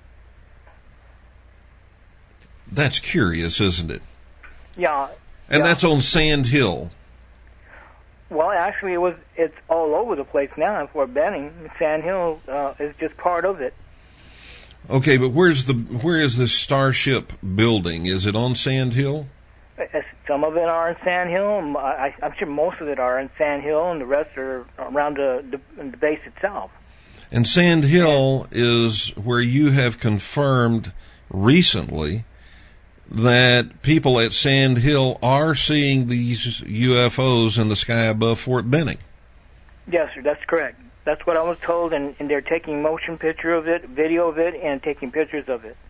That's curious, isn't it?
Yeah.
And that's on Sand Hill.
Well, actually, it's all over the place now in Fort Benning. Sand Hill is just part of it.
Okay, but where is this Starship building? Is it on Sand Hill?
Some of it are in Sand Hill. I'm sure most of it are in Sand Hill, and the rest are around the base itself.
And Sand Hill is where you have confirmed recently that people at Sand Hill are seeing these UFOs in the sky above Fort Benning.
Yes, sir, that's correct. That's what I was told, and they're taking motion picture of it, video of it, and taking pictures of it.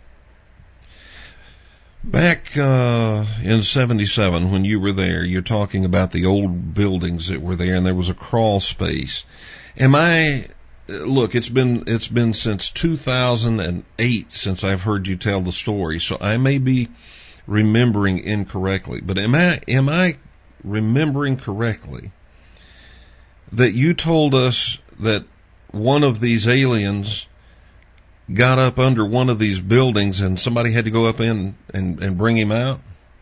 Back in 77, when you were there, you're talking about the old buildings that were there, and there was a crawl space. Look, it's been since 2008 since I've heard you tell the story, so I may be remembering incorrectly. But am I remembering correctly that you told us that one of these aliens got up under one of these buildings and somebody had to go up in and bring him out?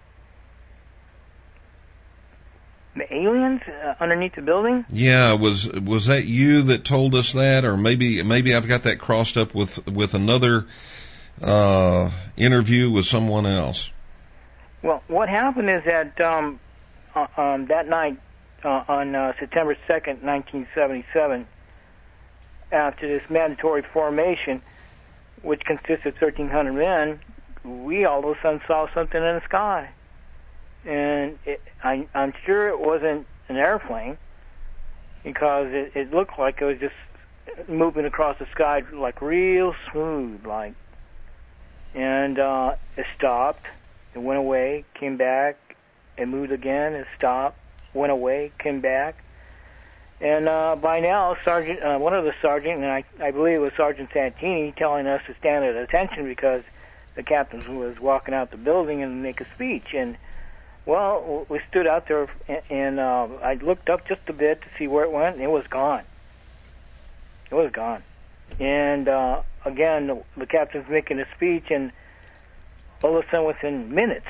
The aliens underneath the building?
Yeah, was that you that told us that, or maybe I've got that crossed up with another interview with someone else?
Well, what happened is that that night on September 2nd, 1977, after this mandatory formation, which consists of 1,300 men, we all of a sudden saw something in the sky. And I'm sure it wasn't an airplane, because it looked like it was just moving across the sky like real smooth, like. And it stopped, it went away, came back, it moved again, it stopped, went away, came back. And by now, one of the sergeant, and I believe it was Sergeant Santini, telling us to stand at attention because the captain was walking out the building and make a speech. And, well, we stood out there, and I looked up just a bit to see where it went, and it was gone. It was gone. And, again, the captain's making a speech, and all of a sudden, within minutes,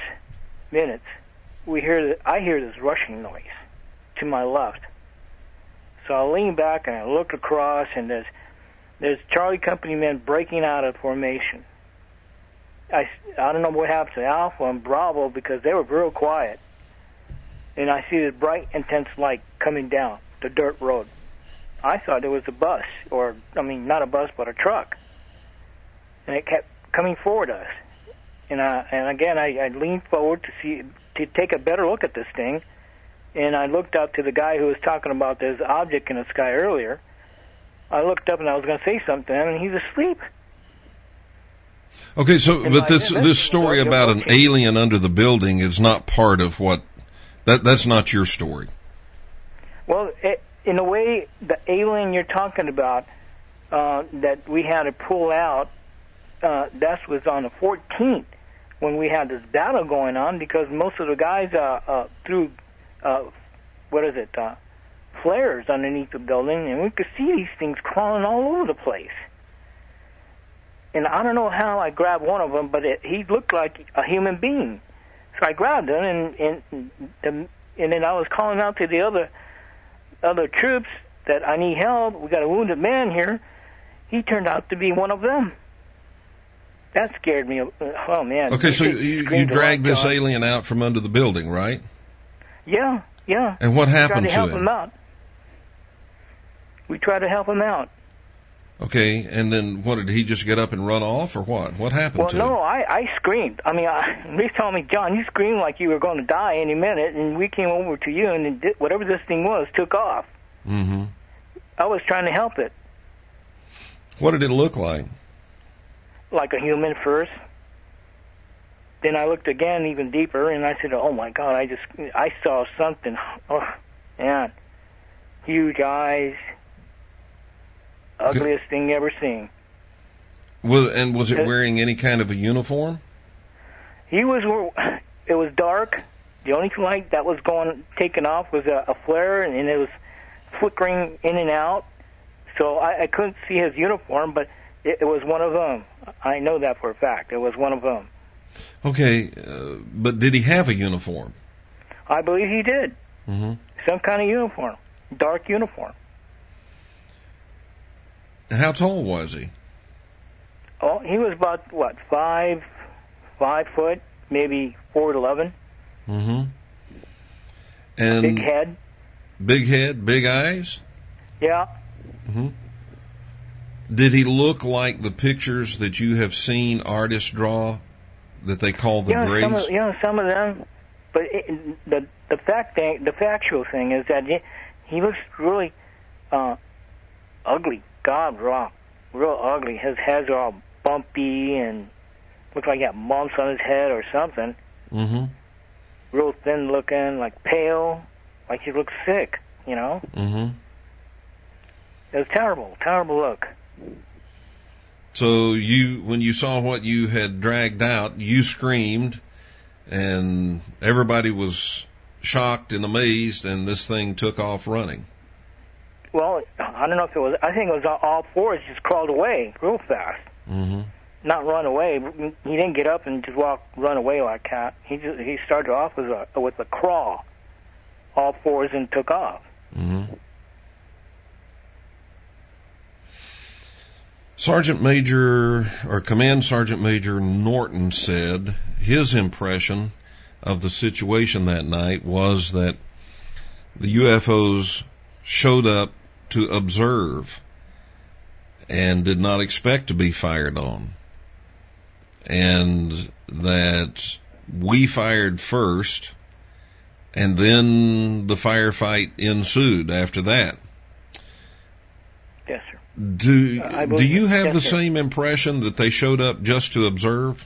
I hear this rushing noise to my left. So I lean back and I look across, and there's Charlie Company men breaking out of formation. I don't know what happened to Alpha and Bravo because they were real quiet. And I see this bright, intense light coming down the dirt road. I thought it was a bus, not a bus, but a truck. And it kept coming forward us. And again, I leaned forward to take a better look at this thing. And I looked up to the guy who was talking about this object in the sky earlier. I looked up and I was going to say something, and he's asleep.
Okay, so but this story about an alien under the building is not part of what that's not your story.
Well, in a way, the alien you're talking about that we had to pull out, that was on the 14th when we had this battle going on because most of the guys threw flares underneath the building, and we could see these things crawling all over the place. And I don't know how I grabbed one of them, but he looked like a human being. So I grabbed him, and then I was calling out to the other troops that I need help. We got a wounded man here. He turned out to be one of them. That scared me. Oh man.
Okay, so you dragged this alien out from under the building, right?
Yeah.
And what happened to him?
We tried to help him out. We tried to help him out.
Okay, and then what, did he just get up and run off, or what? What happened to him?
Well, no, I screamed. I mean, they told me, John, you screamed like you were going to die any minute, and we came over to you, and whatever this thing was took off.
Mm-hmm.
I was trying to help it.
What did it look like?
Like a human first. Then I looked again even deeper, and I said, oh, my God, I saw something. Oh, man. Huge eyes. Ugliest thing you ever seen.
Was it wearing any kind of a uniform?
It was dark. The only light that was taken off was a flare, and it was flickering in and out. So I couldn't see his uniform, but it was one of them. I know that for a fact. It was one of them.
Okay, but did he have a uniform?
I believe he did.
Mm-hmm.
Some kind of uniform. Dark uniform.
How tall was he?
Oh, he was about, 5 foot, maybe 4'11".
Mm-hmm. And
big head.
Big head, big eyes?
Yeah.
Mm-hmm. Did he look like the pictures that you have seen artists draw that they call the graves?
Some of them. But the factual thing is that he looks really ugly. God, real ugly. His heads are all bumpy and looks like he got bumps on his head or something.
Mm-hmm.
Real thin looking, like pale, like he looks sick, you know?
Mm-hmm.
It was terrible look.
So when you saw what you had dragged out, you screamed, and everybody was shocked and amazed, and this thing took off running.
Well, I don't know if it was, I think it was all fours just crawled away real fast.
Mm-hmm.
Not run away. He didn't get up and just run away like that. He started off with a crawl, all fours, and took off.
Mm-hmm. Command Sergeant Major Norton said his impression of the situation that night was that the UFOs showed up to observe and did not expect to be fired on, and that we fired first, and then the firefight ensued after that.
Yes, sir.
Do you have the same impression that they showed up just to observe?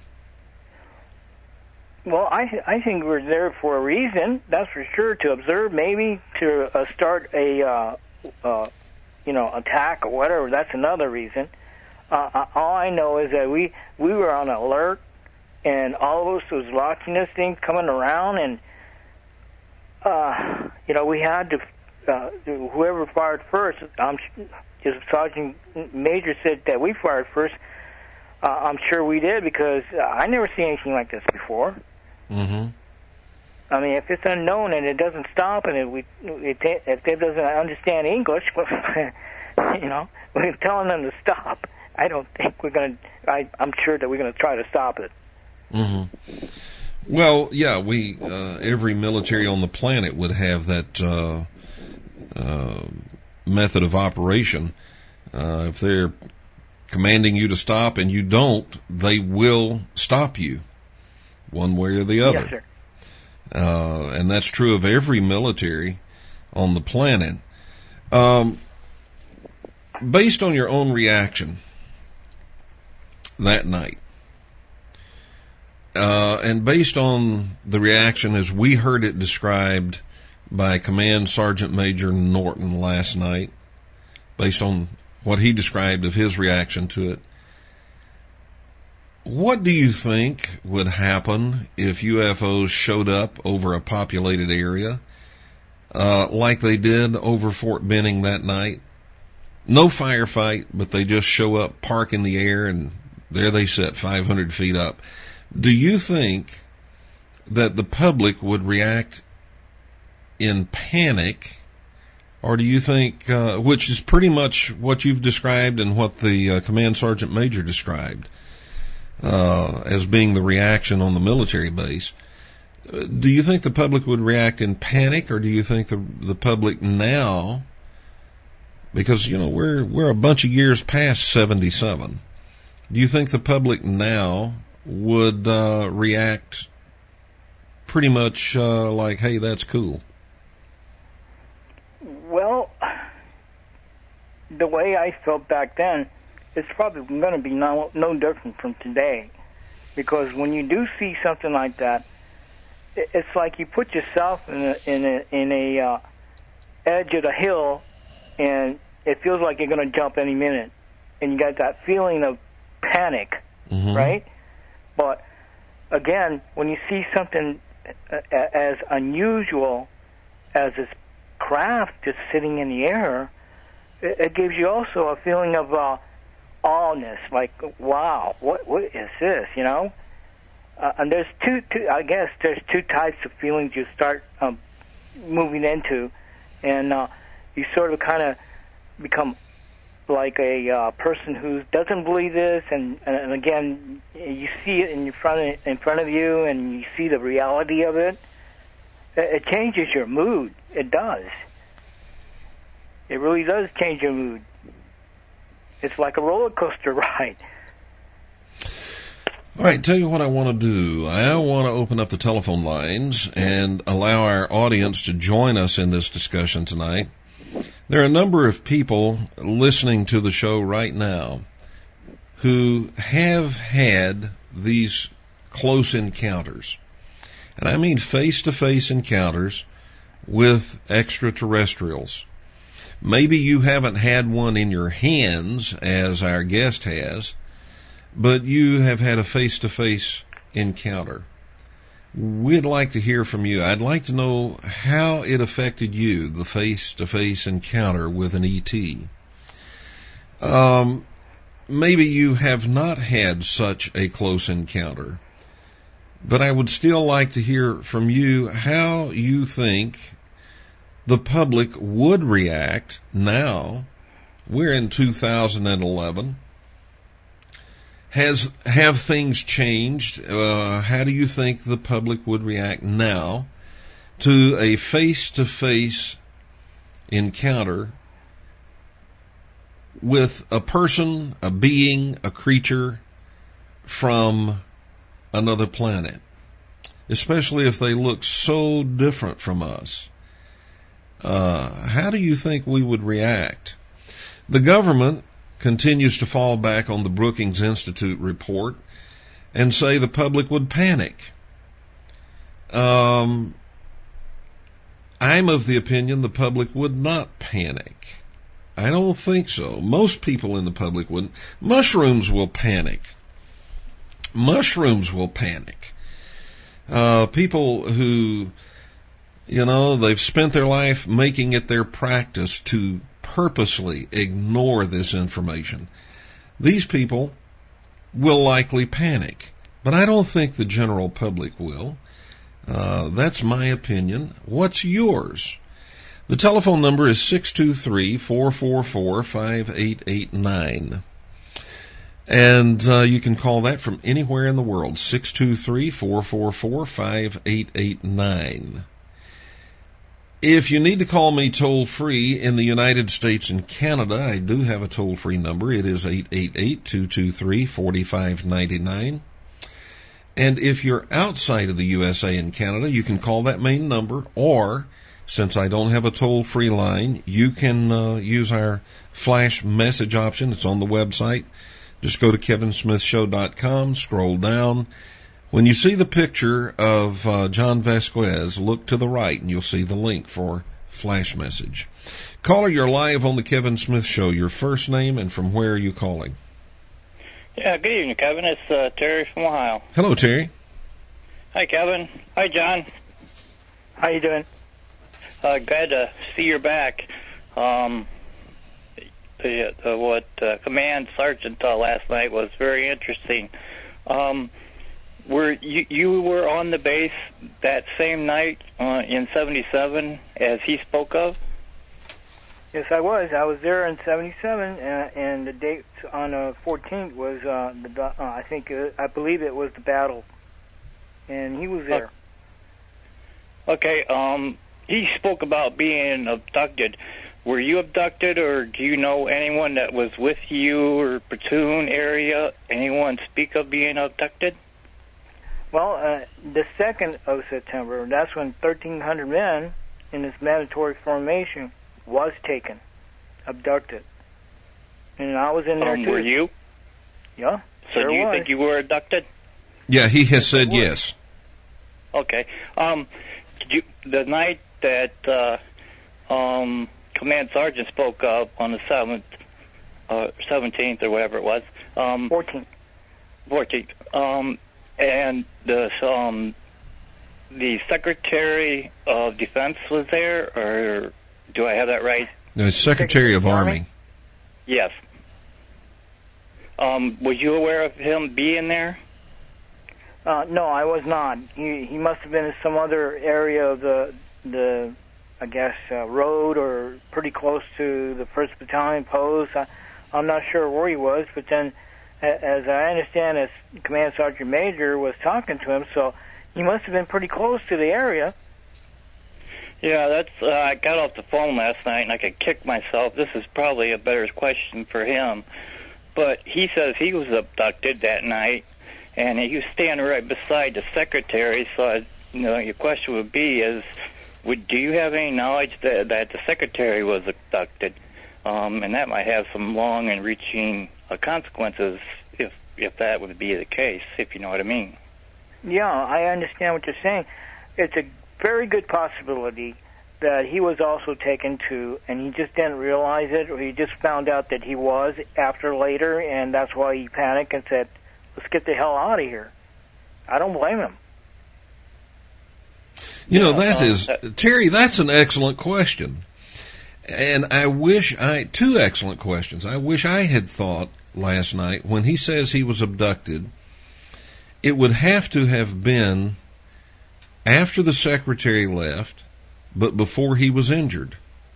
Well, I think we're there for a reason. That's for sure. To observe, maybe to start a attack or whatever. That's another reason. All I know is that we were on alert, and all of us was watching this thing coming around, and we had to whoever fired first. As Sergeant Major said that we fired first. I'm sure we did, because I never seen anything like this before.
Mm-hmm.
I mean, if it's unknown and it doesn't stop, and if it doesn't understand English, we're telling them to stop. I don't think we're going to. I'm sure that we're going to try to stop it.
Mm-hmm. Well, yeah, every military on the planet would have that method of operation. If they're commanding you to stop and you don't, they will stop you one way or the other.
Yes, sir.
And that's true of every military on the planet. Based on your own reaction that night, and based on the reaction as we heard it described by Command Sergeant Major Norton last night, based on what he described of his reaction to it, what do you think would happen if UFOs showed up over a populated area, like they did over Fort Benning that night? No firefight, but they just show up, park in the air, and there they sit 500 feet up. Do you think that the public would react in panic, or do you think, which is pretty much what you've described and what the Command Sergeant Major described as being the reaction on the military base, do you think the public would react in panic, or do you think the public now, because we're a bunch of years past 77, do you think the public now would react pretty much like, hey, that's cool?
Well, the way I felt back then, it's probably going to be no different from today, because when you do see something like that, it's like you put yourself in a edge of the hill, and it feels like you're going to jump any minute, and you got that feeling of panic,
mm-hmm.
right? But again, when you see something as unusual as this craft just sitting in the air, it gives you also a feeling of awness, like, wow, what is this, and there's two types of feelings you start moving into, and you sort of kind of become like a person who doesn't believe this, and again, you see it in front of you, and you see the reality of it. It changes your mood. It does. It really does change your mood. It's like a roller coaster ride.
All right, tell you what I want to do. I want to open up the telephone lines and allow our audience to join us in this discussion tonight. There are a number of people listening to the show right now who have had these close encounters. And I mean face-to-face encounters with extraterrestrials. Maybe you haven't had one in your hands, as our guest has, but you have had a face-to-face encounter. We'd like to hear from you. I'd like to know how it affected you, the face-to-face encounter with an ET. Maybe you have not had such a close encounter, but I would still like to hear from you how you think the public would react now. We're in 2011. Have things changed? How do you think the public would react now to a face-to-face encounter with a person, a being, a creature from another planet, especially if they look so different from us? How do you think we would react? The government continues to fall back on the Brookings Institute report and say the public would panic. I'm of the opinion the public would not panic. I don't think so. Most people in the public wouldn't. Mushrooms will panic. Mushrooms will panic. People who, they've spent their life making it their practice to purposely ignore this information. These people will likely panic, but I don't think the general public will. That's my opinion. What's yours? The telephone number is 623-444-5889. And you can call that from anywhere in the world, 623-444-5889. If you need to call me toll-free in the United States and Canada, I do have a toll-free number. It is 888-223-4599. And if you're outside of the USA and Canada, you can call that main number, or, since I don't have a toll-free line, you can use our flash message option. It's on the website. Just go to kevinsmithshow.com, scroll down. When you see the picture of John Vasquez, look to the right and you'll see the link for flash message. Caller, you're live on the Kevin Smith Show. Your first name and from where are you calling?
Yeah, good evening, Kevin. It's Terry from Ohio.
Hello, Terry.
Hi, Kevin. Hi, John.
How you doing?
Glad to see you're back. What Command Sergeant last night was very interesting. You were on the base that same night in 77 as he spoke of?
Yes, I was. I was there in 77, and the date on the 14th was I believe it was the battle, and he was there.
Okay. He spoke about being abducted. Were you abducted, or do you know anyone that was with you or platoon area? Anyone speak of being abducted?
Well, the 2nd of September, that's when 1,300 men in this mandatory formation was taken, abducted. And I was in there, too.
Were you?
Yeah.
So do you think you were abducted?
Yeah, he has said yes.
Okay. The night that Command Sergeant spoke up on the 17th or whatever it was.
14th.
14th. And the Secretary of Defense was there, or do I have that right?
No, Secretary of Army.
Yes. Was you aware of him being there?
No, I was not. He must have been in some other area of the road or pretty close to the 1st Battalion post. I'm not sure where he was, but then, as I understand, as Command Sergeant Major was talking to him, so he must have been pretty close to the area.
Yeah, I got off the phone last night, and I could kick myself. This is probably a better question for him. But he says he was abducted that night, and he was standing right beside the secretary. So, your question would be do you have any knowledge that the secretary was abducted? And that might have some long and reaching consequences if that would be the case, if you know what I mean.
Yeah, I understand what you're saying. It's a very good possibility that he was also taken to, and he just didn't realize it, or he just found out that he was later, and that's why he panicked and said, let's get the hell out of here. I don't blame him.
Terry, that's an excellent question. And two excellent questions. I wish I had thought last night, when he says he was abducted, it would have to have been after the secretary left, but before he was injured.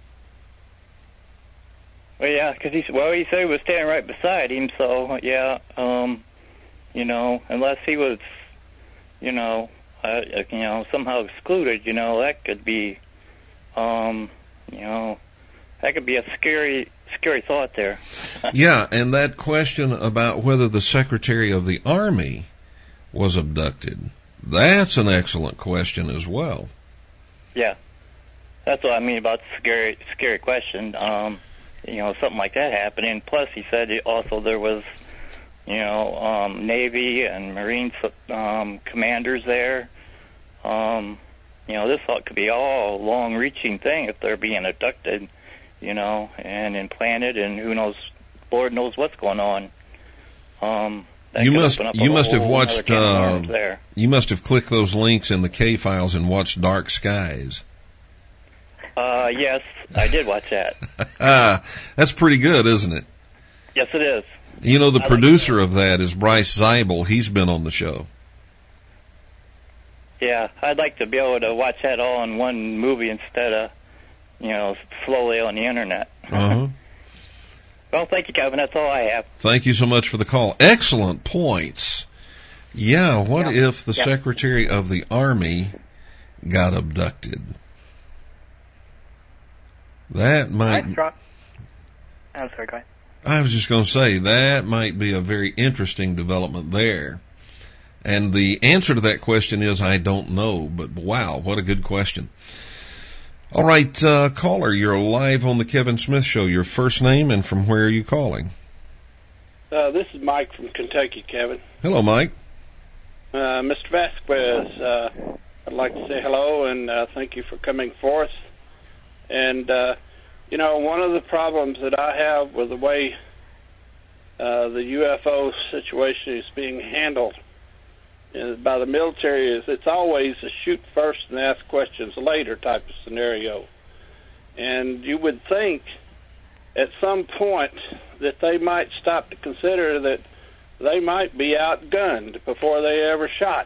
Well, yeah, because he said he was standing right beside him, so, yeah, unless he was, somehow excluded, that could be, that could be a scary thought there.
Yeah, and that question about whether the Secretary of the Army was abducted, that's an excellent question as well.
Yeah, that's what I mean about the scary question. Something like that happening. Plus, he said also there was, Navy and Marine commanders there. This could be all a long-reaching thing if they're being abducted, and implanted, and who knows, Lord knows what's going on. You must have
watched. You must have clicked those links in the K files and watched Dark Skies.
Yes, I did watch that.
That's pretty good, isn't it?
Yes, it is.
The producer of that is Bryce Zeibel. He's been on the show.
Yeah, I'd like to be able to watch that all in one movie instead of, slowly on the internet.
Uh-huh.
Well, thank you, Kevin. That's all I have.
Thank you so much for the call. Excellent points. Yeah, what if the Secretary of the Army got abducted? That might...
I'm sorry, go ahead.
I was just going to say, that might be a very interesting development there. And the answer to that question is, I don't know, but wow, what a good question. All right, caller, you're live on the Kevin Smith Show. Your first name and from where are you calling?
This is Mike from Kentucky, Kevin.
Hello, Mike.
Mr. Vasquez, I'd like to say hello and thank you for coming forth. And, one of the problems that I have with the way the UFO situation is being handled by the military is it's always a shoot first and ask questions later type of scenario. And you would think at some point that they might stop to consider that they might be outgunned before they ever shot.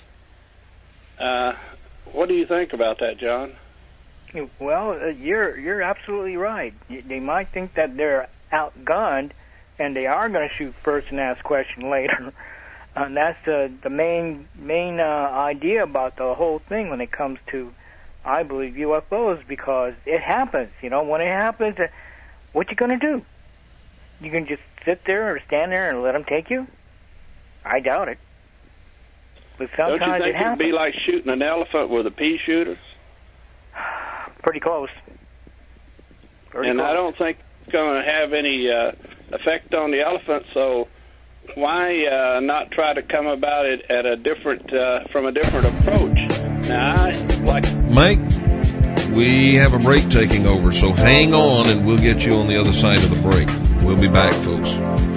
What do you think about that, John?
Well, you're absolutely right. They might think that they're outgunned, and they are going to shoot first and ask questions later. And that's the main idea about the whole thing when it comes to, I believe, UFOs, because it happens. When it happens, what you going to do? You can just sit there or stand there and let them take you? I doubt it. But sometimes
don't you think it'd be like shooting an elephant with a pea shooter?
Pretty close.
And I don't think it's going to have any effect on the elephant, so why not try to come about it at from a different approach? Now,
Mike, we have a break taking over, so hang on and we'll get you on the other side of the break. We'll be back, folks.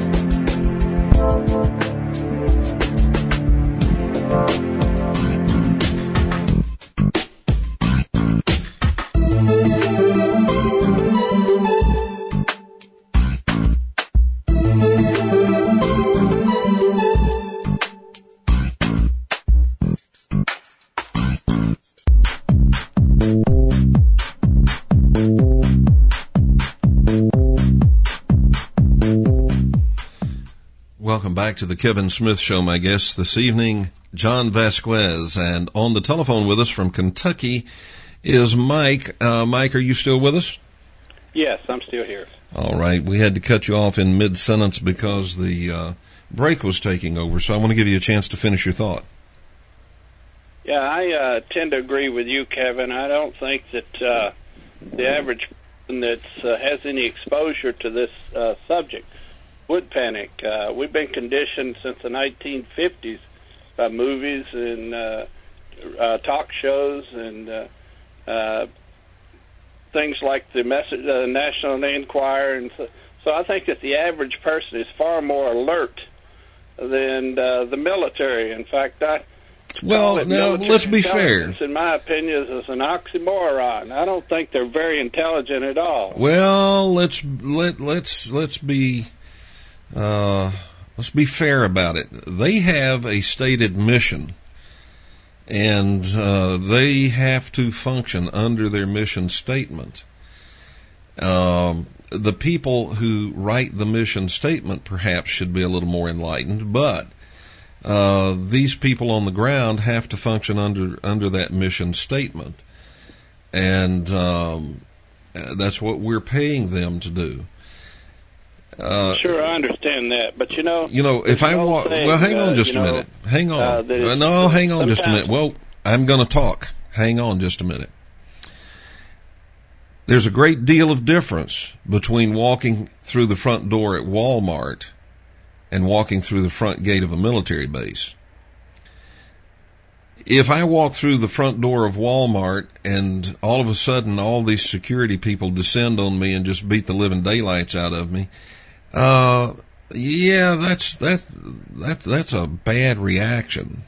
Welcome back to the Kevin Smith Show. My guest this evening, John Vasquez, and on the telephone with us from Kentucky is Mike. Mike, are you still with us?
Yes, I'm still here.
All right. We had to cut you off in mid-sentence because the break was taking over, so I want to give you a chance to finish your thought.
Yeah, I tend to agree with you, Kevin. I don't think that the average person that has any exposure to this subject would panic. We've been conditioned since the 1950s by movies and talk shows and things like the National Enquirer, and so I think that the average person is far more alert than the military. In fact,
well, now let's be fair.
In my opinion, is an oxymoron. I don't think they're very intelligent at all.
Well, let's be fair about it. They have a stated mission, and they have to function under their mission statement. The people who write the mission statement perhaps should be a little more enlightened, but these people on the ground have to function under that mission statement, and that's what we're paying them to do.
Sure, I understand that, but
if I walk, well, hang on just a minute. Hang on. Hang on just a minute. Well, I'm going to talk. Hang on just a minute. There's a great deal of difference between walking through the front door at Walmart and walking through the front gate of a military base. If I walk through the front door of Walmart and all of a sudden all these security people descend on me and just beat the living daylights out of me, yeah, that's a bad reaction.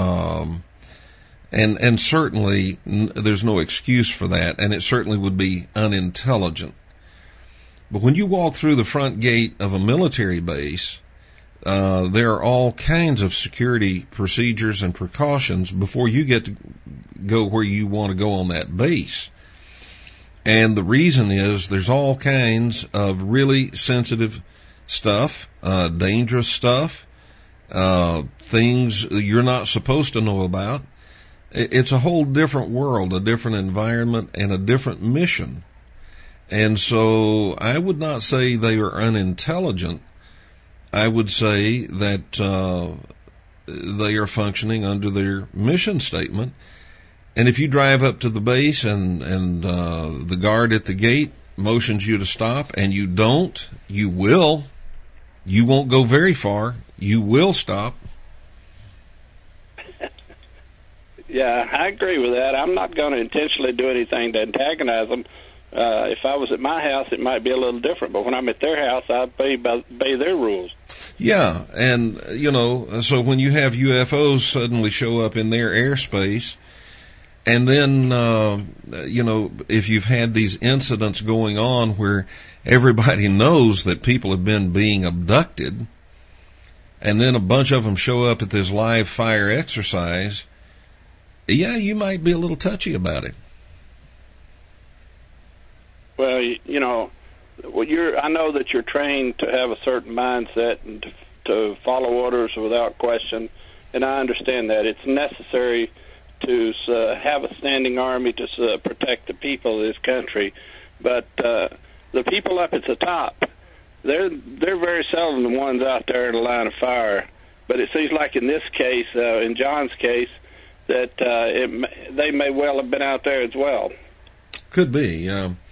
And certainly there's no excuse for that, and it certainly would be unintelligent. But when you walk through the front gate of a military base, there are all kinds of security procedures and precautions before you get to go where you want to go on that base. And the reason is there's all kinds of really sensitive stuff, dangerous stuff, things you're not supposed to know about. It's a whole different world, a different environment, and a different mission. And so I would not say they are unintelligent. I would say that they are functioning under their mission statement. And if you drive up to the base and the guard at the gate motions you to stop and you don't, you will. You won't go very far. You will stop.
Yeah, I agree with that. I'm not going to intentionally do anything to antagonize them. If I was at my house, it might be a little different, but when I'm at their house, I obey their rules.
Yeah, and, so when you have UFOs suddenly show up in their airspace, and then, if you've had these incidents going on where everybody knows that people have been being abducted, and then a bunch of them show up at this live fire exercise, yeah, you might be a little touchy about it.
Well, I know that you're trained to have a certain mindset and to follow orders without question, and I understand that. It's necessary to have a standing army to protect the people of this country. But the people up at the top, they're very seldom the ones out there in the line of fire. But it seems like in this case, in John's case, that they may well have been out there as well.
Could be.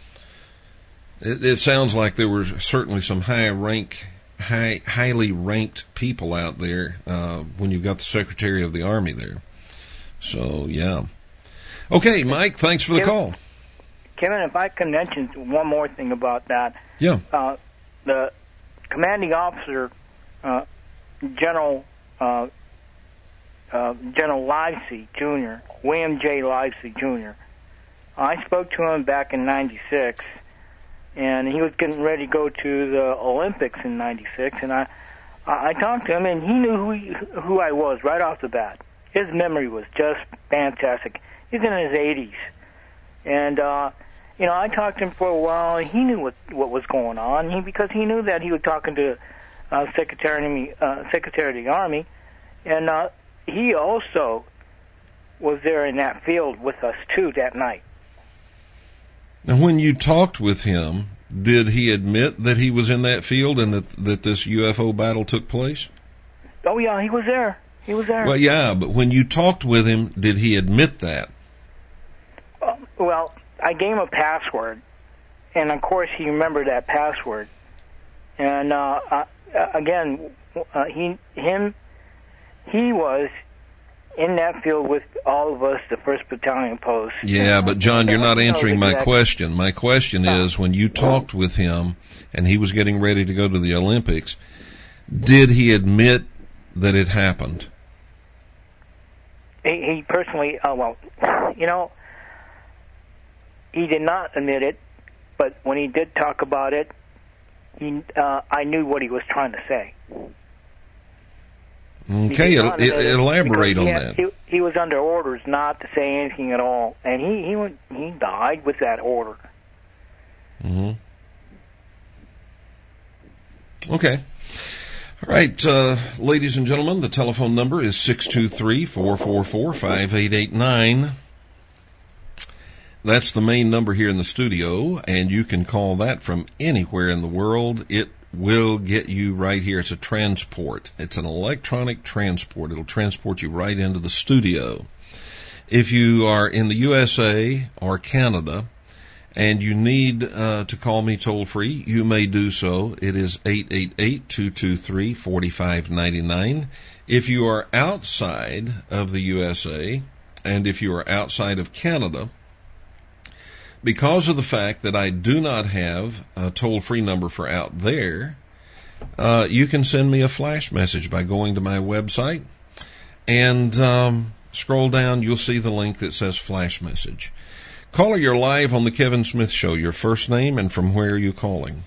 It sounds like there were certainly some highly ranked people out there when you've got the Secretary of the Army there. So, yeah. Okay, Mike, thanks for the call.
Kevin, if I can mention one more thing about that.
Yeah.
The commanding officer, General Livesey Jr., William J. Livesey Jr., I spoke to him back in 96, and he was getting ready to go to the Olympics in 96, and I talked to him, and he knew who I was right off the bat. His memory was just fantastic. He's in his 80s. And, I talked to him for a while, and he knew what was going on, because he knew that he was talking to Secretary of the Army, and he also was there in that field with us, too, that night.
Now, when you talked with him, did he admit that he was in that field and that this UFO battle took place?
Oh, yeah, he was there. He was there.
Well, yeah, but when you talked with him, did he admit that?
Well, I gave him a password, and of course he remembered that password. And again, he was in that field with all of us, the 1st Battalion Post.
Yeah, but John, you're not answering my question. My question is, when you talked with him and he was getting ready to go to the Olympics, did he admit that it happened?
He personally, he did not admit it, but when he did talk about it, I knew what he was trying to say.
Okay, elaborate on that.
He was under orders not to say anything at all, and he died with that order.
Mm-hmm. Okay. All right, ladies and gentlemen, the telephone number is 623-444-5889. That's the main number here in the studio, and you can call that from anywhere in the world. It will get you right here. It's a transport. It's an electronic transport. It'll transport you right into the studio. If you are in the USA or Canada and you need to call me toll-free, you may do so. It is 888-223-4599. If you are outside of the USA and if you are outside of Canada, because of the fact that I do not have a toll-free number for out there, you can send me a flash message by going to my website and scroll down. You'll see the link that says flash message. Caller, you're live on the Kevin Smith Show. Your first name and from where are you calling?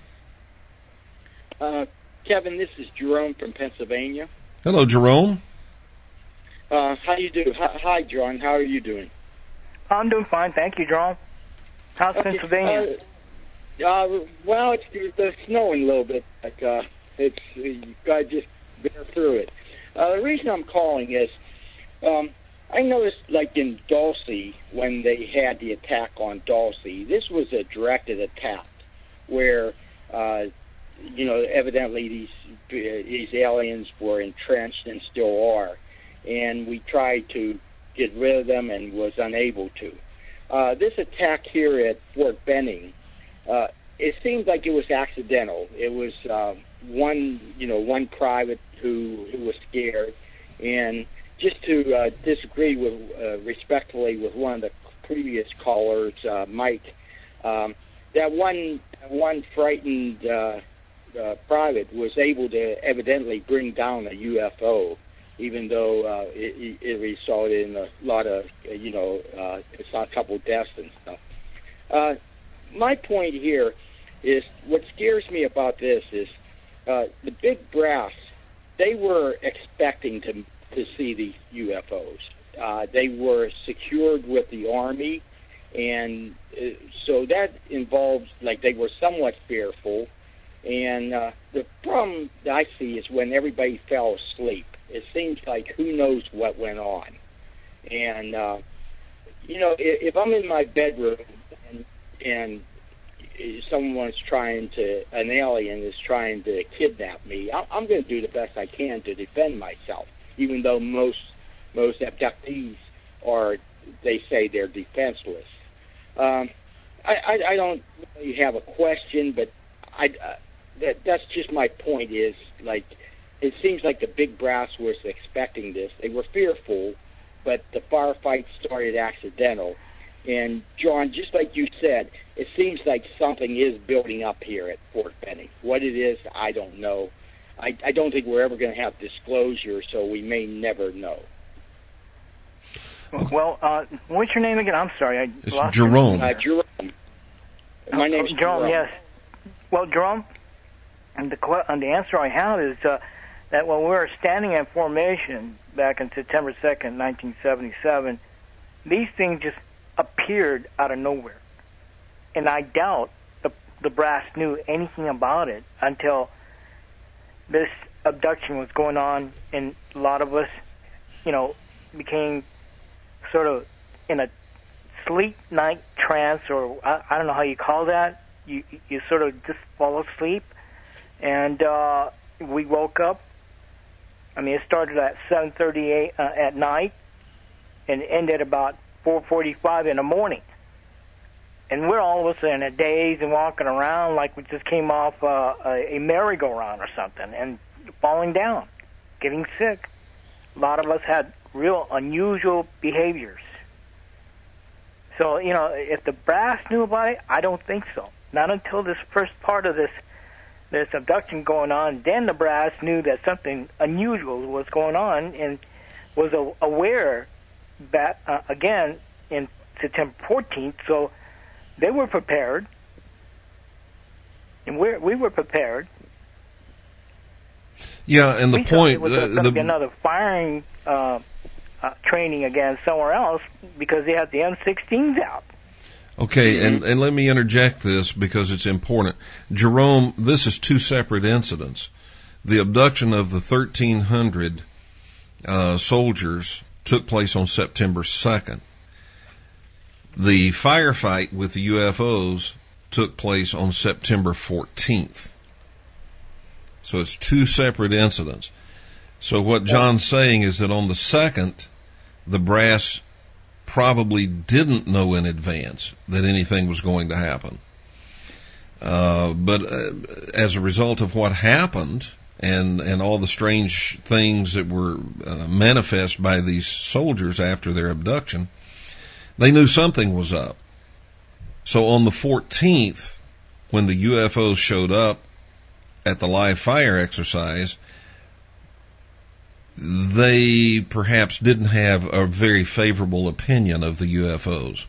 Kevin, this is Jerome from Pennsylvania.
Hello, Jerome.
How you do? Hi, John. How are you doing?
I'm doing fine, thank you, Jerome. How's Pennsylvania?
Well, it's snowing a little bit. You got to just bear through it. The reason I'm calling is I noticed, like in Dulce, when they had the attack on Dulce, this was a directed attack where, evidently these aliens were entrenched and still are, and we tried to get rid of them and was unable to. This attack here at Fort Benning, it seemed like it was accidental. It was one private who was scared, and just to disagree respectfully with one of the previous callers, Mike, that one frightened private was able to evidently bring down a UFO, even though it resulted in a lot of, it's a couple deaths and stuff. My point here is what scares me about this is the big brass, they were expecting to see the UFOs. They were secured with the Army, and so that involves, like, they were somewhat fearful. And the problem that I see is when everybody fell asleep. It seems like who knows what went on. And, if I'm in my bedroom and an alien is trying to kidnap me, I'm going to do the best I can to defend myself, even though most abductees they say they're defenseless. I don't really have a question, but that's just my point is, like, it seems like the big brass was expecting this. They were fearful, but the firefight started accidental. And, John, just like you said, it seems like something is building up here at Fort Benning. What it is, I don't know. I don't think we're ever going to have disclosure, so we may never know.
Well, what's your name again? I'm sorry.
It's Jerome.
Jerome. My name's Jerome.
Yes. Well, Jerome, and the answer I have is that when we were standing in formation back on September 2nd, 1977, these things just appeared out of nowhere. And I doubt the brass knew anything about it until this abduction was going on, and a lot of us, became sort of in a sleep night trance, or I don't know how you call that. You sort of just fall asleep, and we woke up, I mean, it started at 7:38 at night and ended about 4:45 in the morning. And we're all of a sudden a daze and walking around like we just came off a merry-go-round or something and falling down, getting sick. A lot of us had real unusual behaviors. So, you know, if the brass knew about it, I don't think so. Not until this first part of this abduction going on, then the brass knew that something unusual was going on and was aware that, again, in September 14th. So they were prepared, and we were prepared.
Yeah, and the point...
It was going to be another firing training again somewhere else because they had the M16s out.
Okay, and let me interject this because it's important. Jerome, this is two separate incidents. The abduction of the 1,300 soldiers took place on September 2nd. The firefight with the UFOs took place on September 14th. So it's two separate incidents. So what John's saying is that on the 2nd, the brass probably didn't know in advance that anything was going to happen. But as a result of what happened and all the strange things that were manifest by these soldiers after their abduction, they knew something was up. So on the 14th, when the UFOs showed up at the live fire exercise, they perhaps didn't have a very favorable opinion of the UFOs.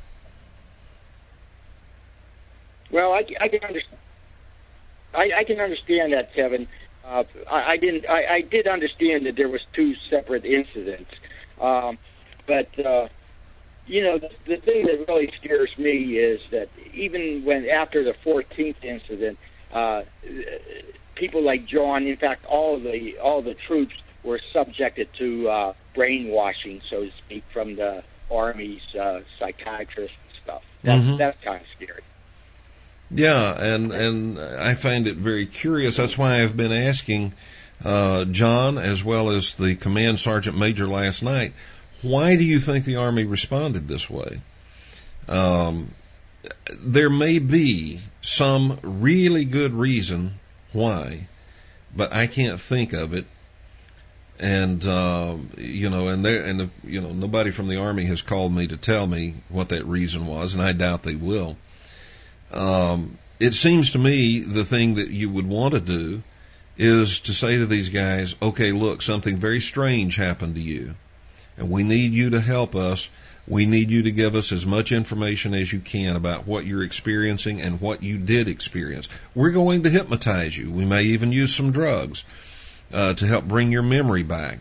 Well, I can understand. I can understand that, Kevin. I did understand that there was two separate incidents, but you know, the thing that really scares me is that even when after the 14th incident, people like John, in fact, all the troops were subjected to brainwashing, so to speak, from the Army's psychiatrists and stuff. That's kind of scary.
Yeah, and I find it very curious. That's why I've been asking John, as well as the command sergeant major last night, why do you think the Army responded this way? There may be some really good reason why, but I can't think of it. And nobody from the Army has called me to tell me what that reason was, and I doubt they will. It seems to me the thing that you would want to do is to say to these guys, okay, look, something very strange happened to you, and we need you to help us. We need you to give us as much information as you can about what you're experiencing and what you did experience. We're going to hypnotize you. We may even use some drugs to help bring your memory back.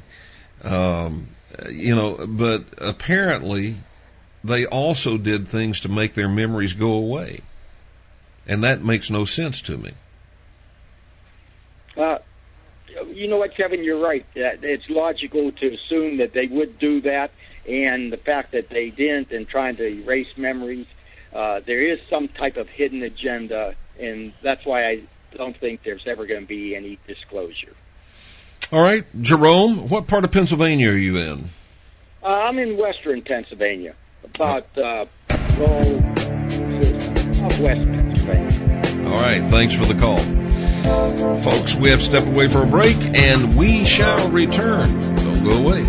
But apparently they also did things to make their memories go away. And that makes no sense to me.
You know what, Kevin, you're right. It's logical to assume that they would do that, and the fact that they didn't and trying to erase memories, there is some type of hidden agenda, and that's why I don't think there's ever going to be any disclosure.
All right, Jerome, what part of Pennsylvania are you in?
I'm in western Pennsylvania, about southwest Pennsylvania.
All right, thanks for the call. Folks, we have to step away for a break, and we shall return. Don't go away.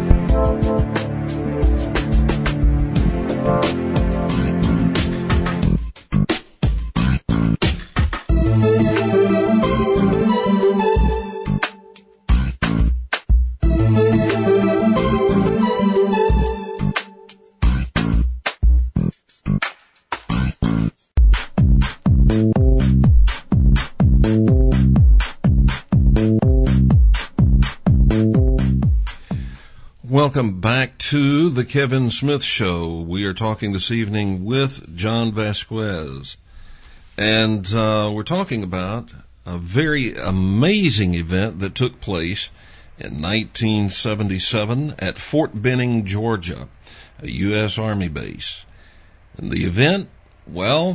Welcome back to the Kevin Smith Show. We are talking this evening with John Vasquez. And we're talking about a very amazing event that took place in 1977 at Fort Benning, Georgia, a U.S. Army base. And the event, well,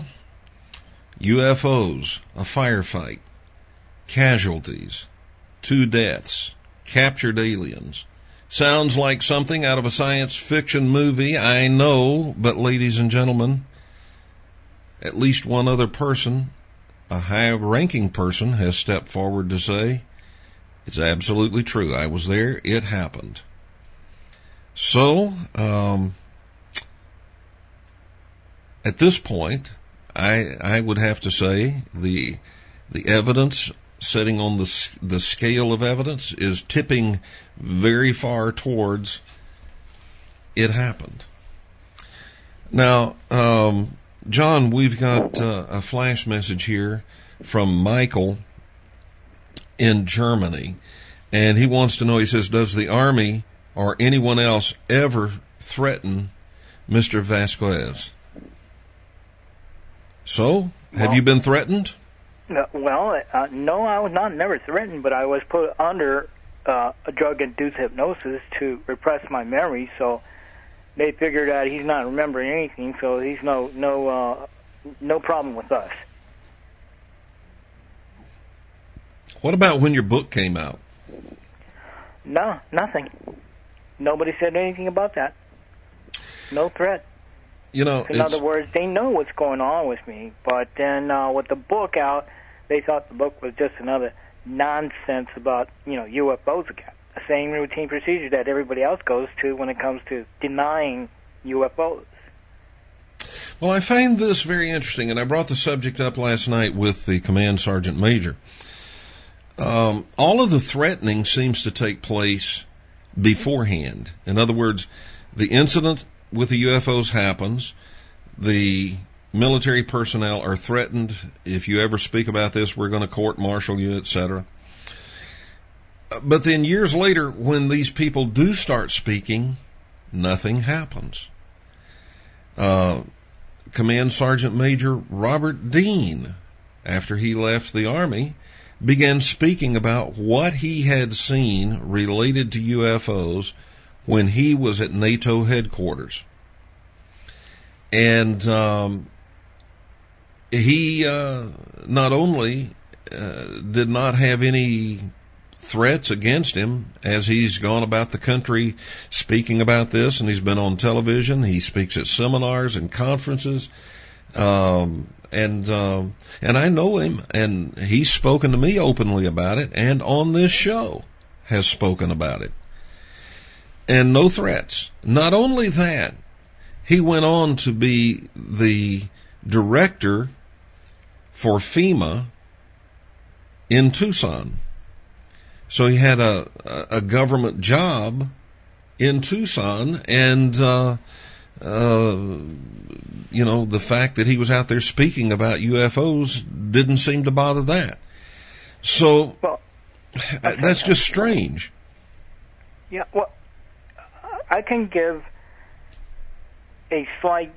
UFOs, a firefight, casualties, 2 deaths, captured aliens. Sounds like something out of a science fiction movie, I know, but ladies and gentlemen, at least one other person, a high-ranking person, has stepped forward to say, it's absolutely true. I was there. It happened. So, at this point, I would have to say the evidence sitting on the scale of evidence is tipping very far towards it happened. Now, John, we've got a flash message here from Michael in Germany, and he wants to know, he says, does the Army or anyone else ever threaten Mr. Vasquez? So, have you been threatened?
No, I was never threatened, but I was put under a drug-induced hypnosis to repress my memory, so they figured that he's not remembering anything, so he's no problem with us.
What about when your book came out?
No, nothing. Nobody said anything about that. No threat.
You know,
in other words, they know what's going on with me, but then with the book out, they thought the book was just another nonsense about, UFOs again. The same routine procedure that everybody else goes to when it comes to denying UFOs.
Well, I find this very interesting, and I brought the subject up last night with the Command Sergeant Major. All of the threatening seems to take place beforehand. In other words, the incident with the UFOs happens, the military personnel are threatened, if you ever speak about this, we're going to court-martial you, etc. But then years later, when these people do start speaking, nothing happens. Command Sergeant Major Robert Dean, after he left the Army, began speaking about what he had seen related to UFOs when he was at NATO headquarters. And he not only did not have any threats against him as he's gone about the country speaking about this, and he's been on television, he speaks at seminars and conferences, and I know him, and he's spoken to me openly about it, and on this show has spoken about it. And no threats. Not only that, he went on to be the director for FEMA in Tucson. So he had a government job in Tucson, and the fact that he was out there speaking about UFOs didn't seem to bother that. So that's just strange.
Yeah, well, I can give a slight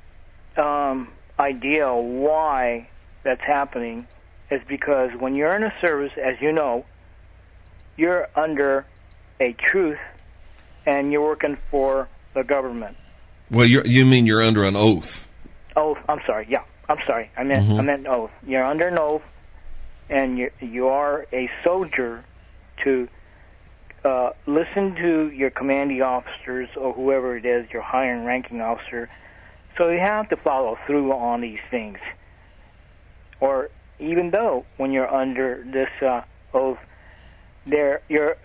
idea why that's happening. Is because when you're in a service, as you know, you're under a truth, and you're working for the government.
Well, you mean you're under an oath?
Oath. I'm sorry. Yeah, I'm sorry. I meant oath. You're under an oath, and you are a soldier to listen to your commanding officers or whoever it is, your higher and ranking officer. So you have to follow through on these things. Or even though when you're under this oath, they're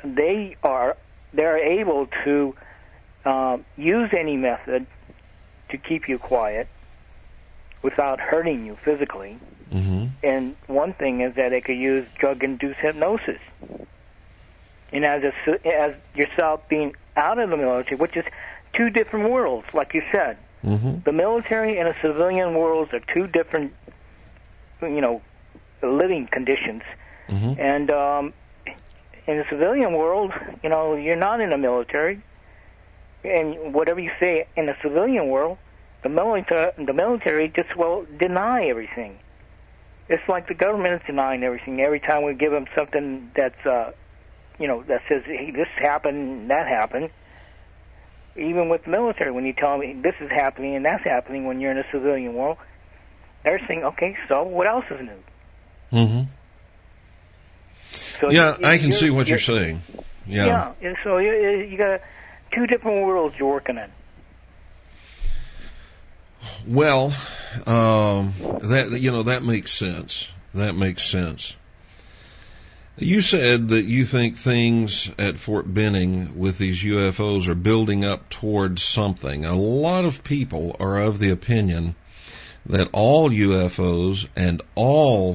able to use any method to keep you quiet without hurting you physically.
Mm-hmm.
And one thing is that they could use drug-induced hypnosis. And as yourself being out of the military, which is two different worlds, like you said.
Mm-hmm.
The military and the civilian worlds are two different, living conditions.
Mm-hmm.
And in the civilian world, you're not in the military. And whatever you say in the civilian world, the military just will deny everything. It's like the government is denying everything. Every time we give them something that's, that says, hey, this happened, that happened. Even with the military, when you tell them this is happening and that's happening when you're in the civilian world, they're saying, okay, so what else is new?
Mm-hmm.
So
yeah, I can see what you're saying. Yeah.
So you got two different worlds you're working in.
Well, that makes sense. That makes sense. You said that you think things at Fort Benning with these UFOs are building up towards something. A lot of people are of the opinion that all UFOs and all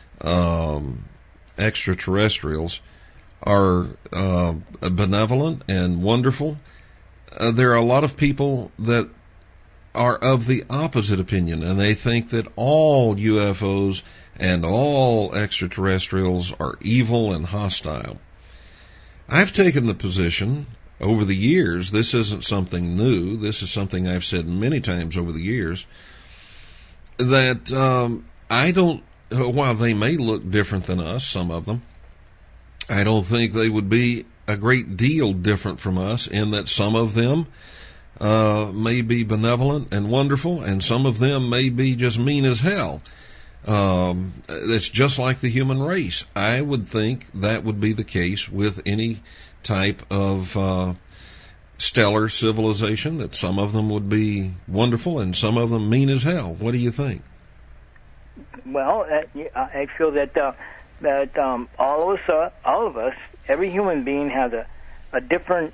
extraterrestrials are benevolent and wonderful. There are a lot of people that are of the opposite opinion, and they think that all UFOs and all extraterrestrials are evil and hostile. I've taken the position over the years, this isn't something new, this is something I've said many times over the years, that while they may look different than us, some of them, I don't think they would be a great deal different from us in that some of them may be benevolent and wonderful, and some of them may be just mean as hell. It's just like the human race. I would think that would be the case with any type of stellar civilization, that some of them would be wonderful and some of them mean as hell. What do you think?
Well, I feel that all of us, every human being has a different,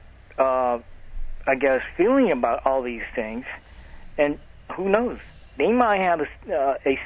feeling about all these things, and who knows? They might have a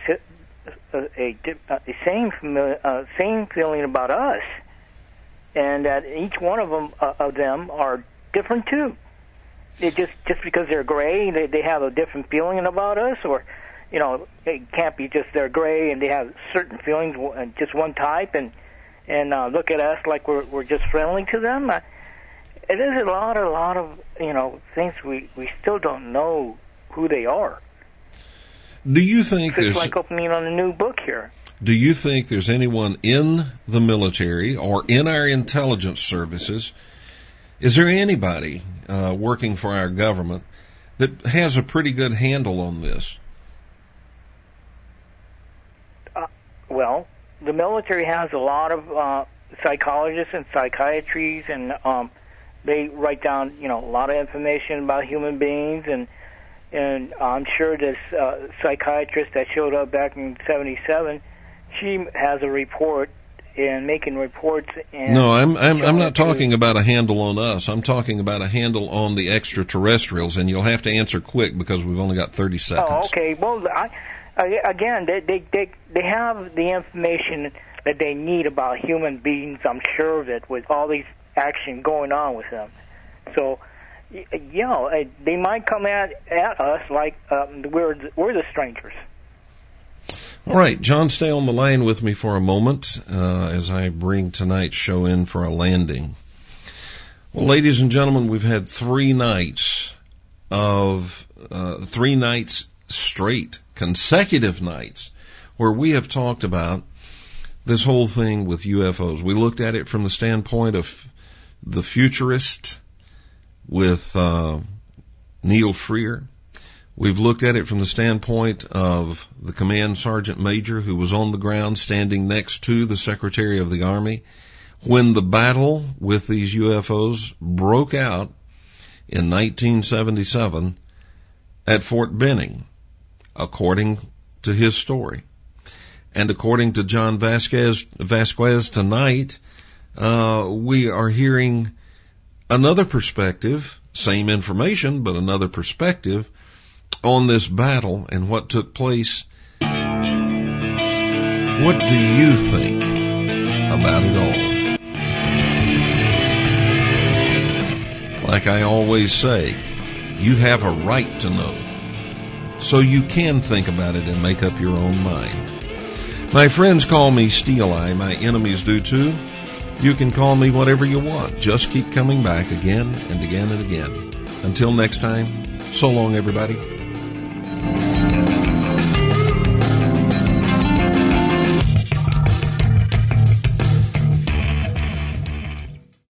same feeling about us, and that each one of them are different too. It just because they're gray, they have a different feeling about us, or it can't be just they're gray and they have certain feelings, just one type, and look at us like we're just friendly to them. There's a lot of things we still don't know who they are.
Do you think
it's like opening on a new book here?
Do you think there's anyone in the military or in our intelligence services? Is there anybody working for our government that has a pretty good handle on this?
Well, the military has a lot of psychologists and psychiatrists, and they write down, a lot of information about human beings, and I'm sure this psychiatrist that showed up back in '77, she has a report and making reports. And
no, I'm not talking about a handle on us. I'm talking about a handle on the extraterrestrials, and you'll have to answer quick because we've only got 30 seconds.
Oh, okay. Well, again, they have the information that they need about human beings. I'm sure of it, with all these action going on with them. So, they might come at us like we're the strangers.
All right, John, stay on the line with me for a moment as I bring tonight's show in for a landing. Well, ladies and gentlemen, we've had 3 nights straight, consecutive nights, where we have talked about this whole thing with UFOs. We looked at it from the standpoint of the futurist with Neil Freer. We've looked at it from the standpoint of the command sergeant major who was on the ground standing next to the Secretary of the Army when the battle with these UFOs broke out in 1977 at Fort Benning, according to his story. And according to John Vasquez tonight, we are hearing another perspective, same information, but another perspective on this battle and what took place. What do you think about it all? Like I always say, you have a right to know, so you can think about it and make up your own mind. My friends call me Steel Eye, my enemies do too. You can call me whatever you want. Just keep coming back again and again and again. Until next time, so long everybody.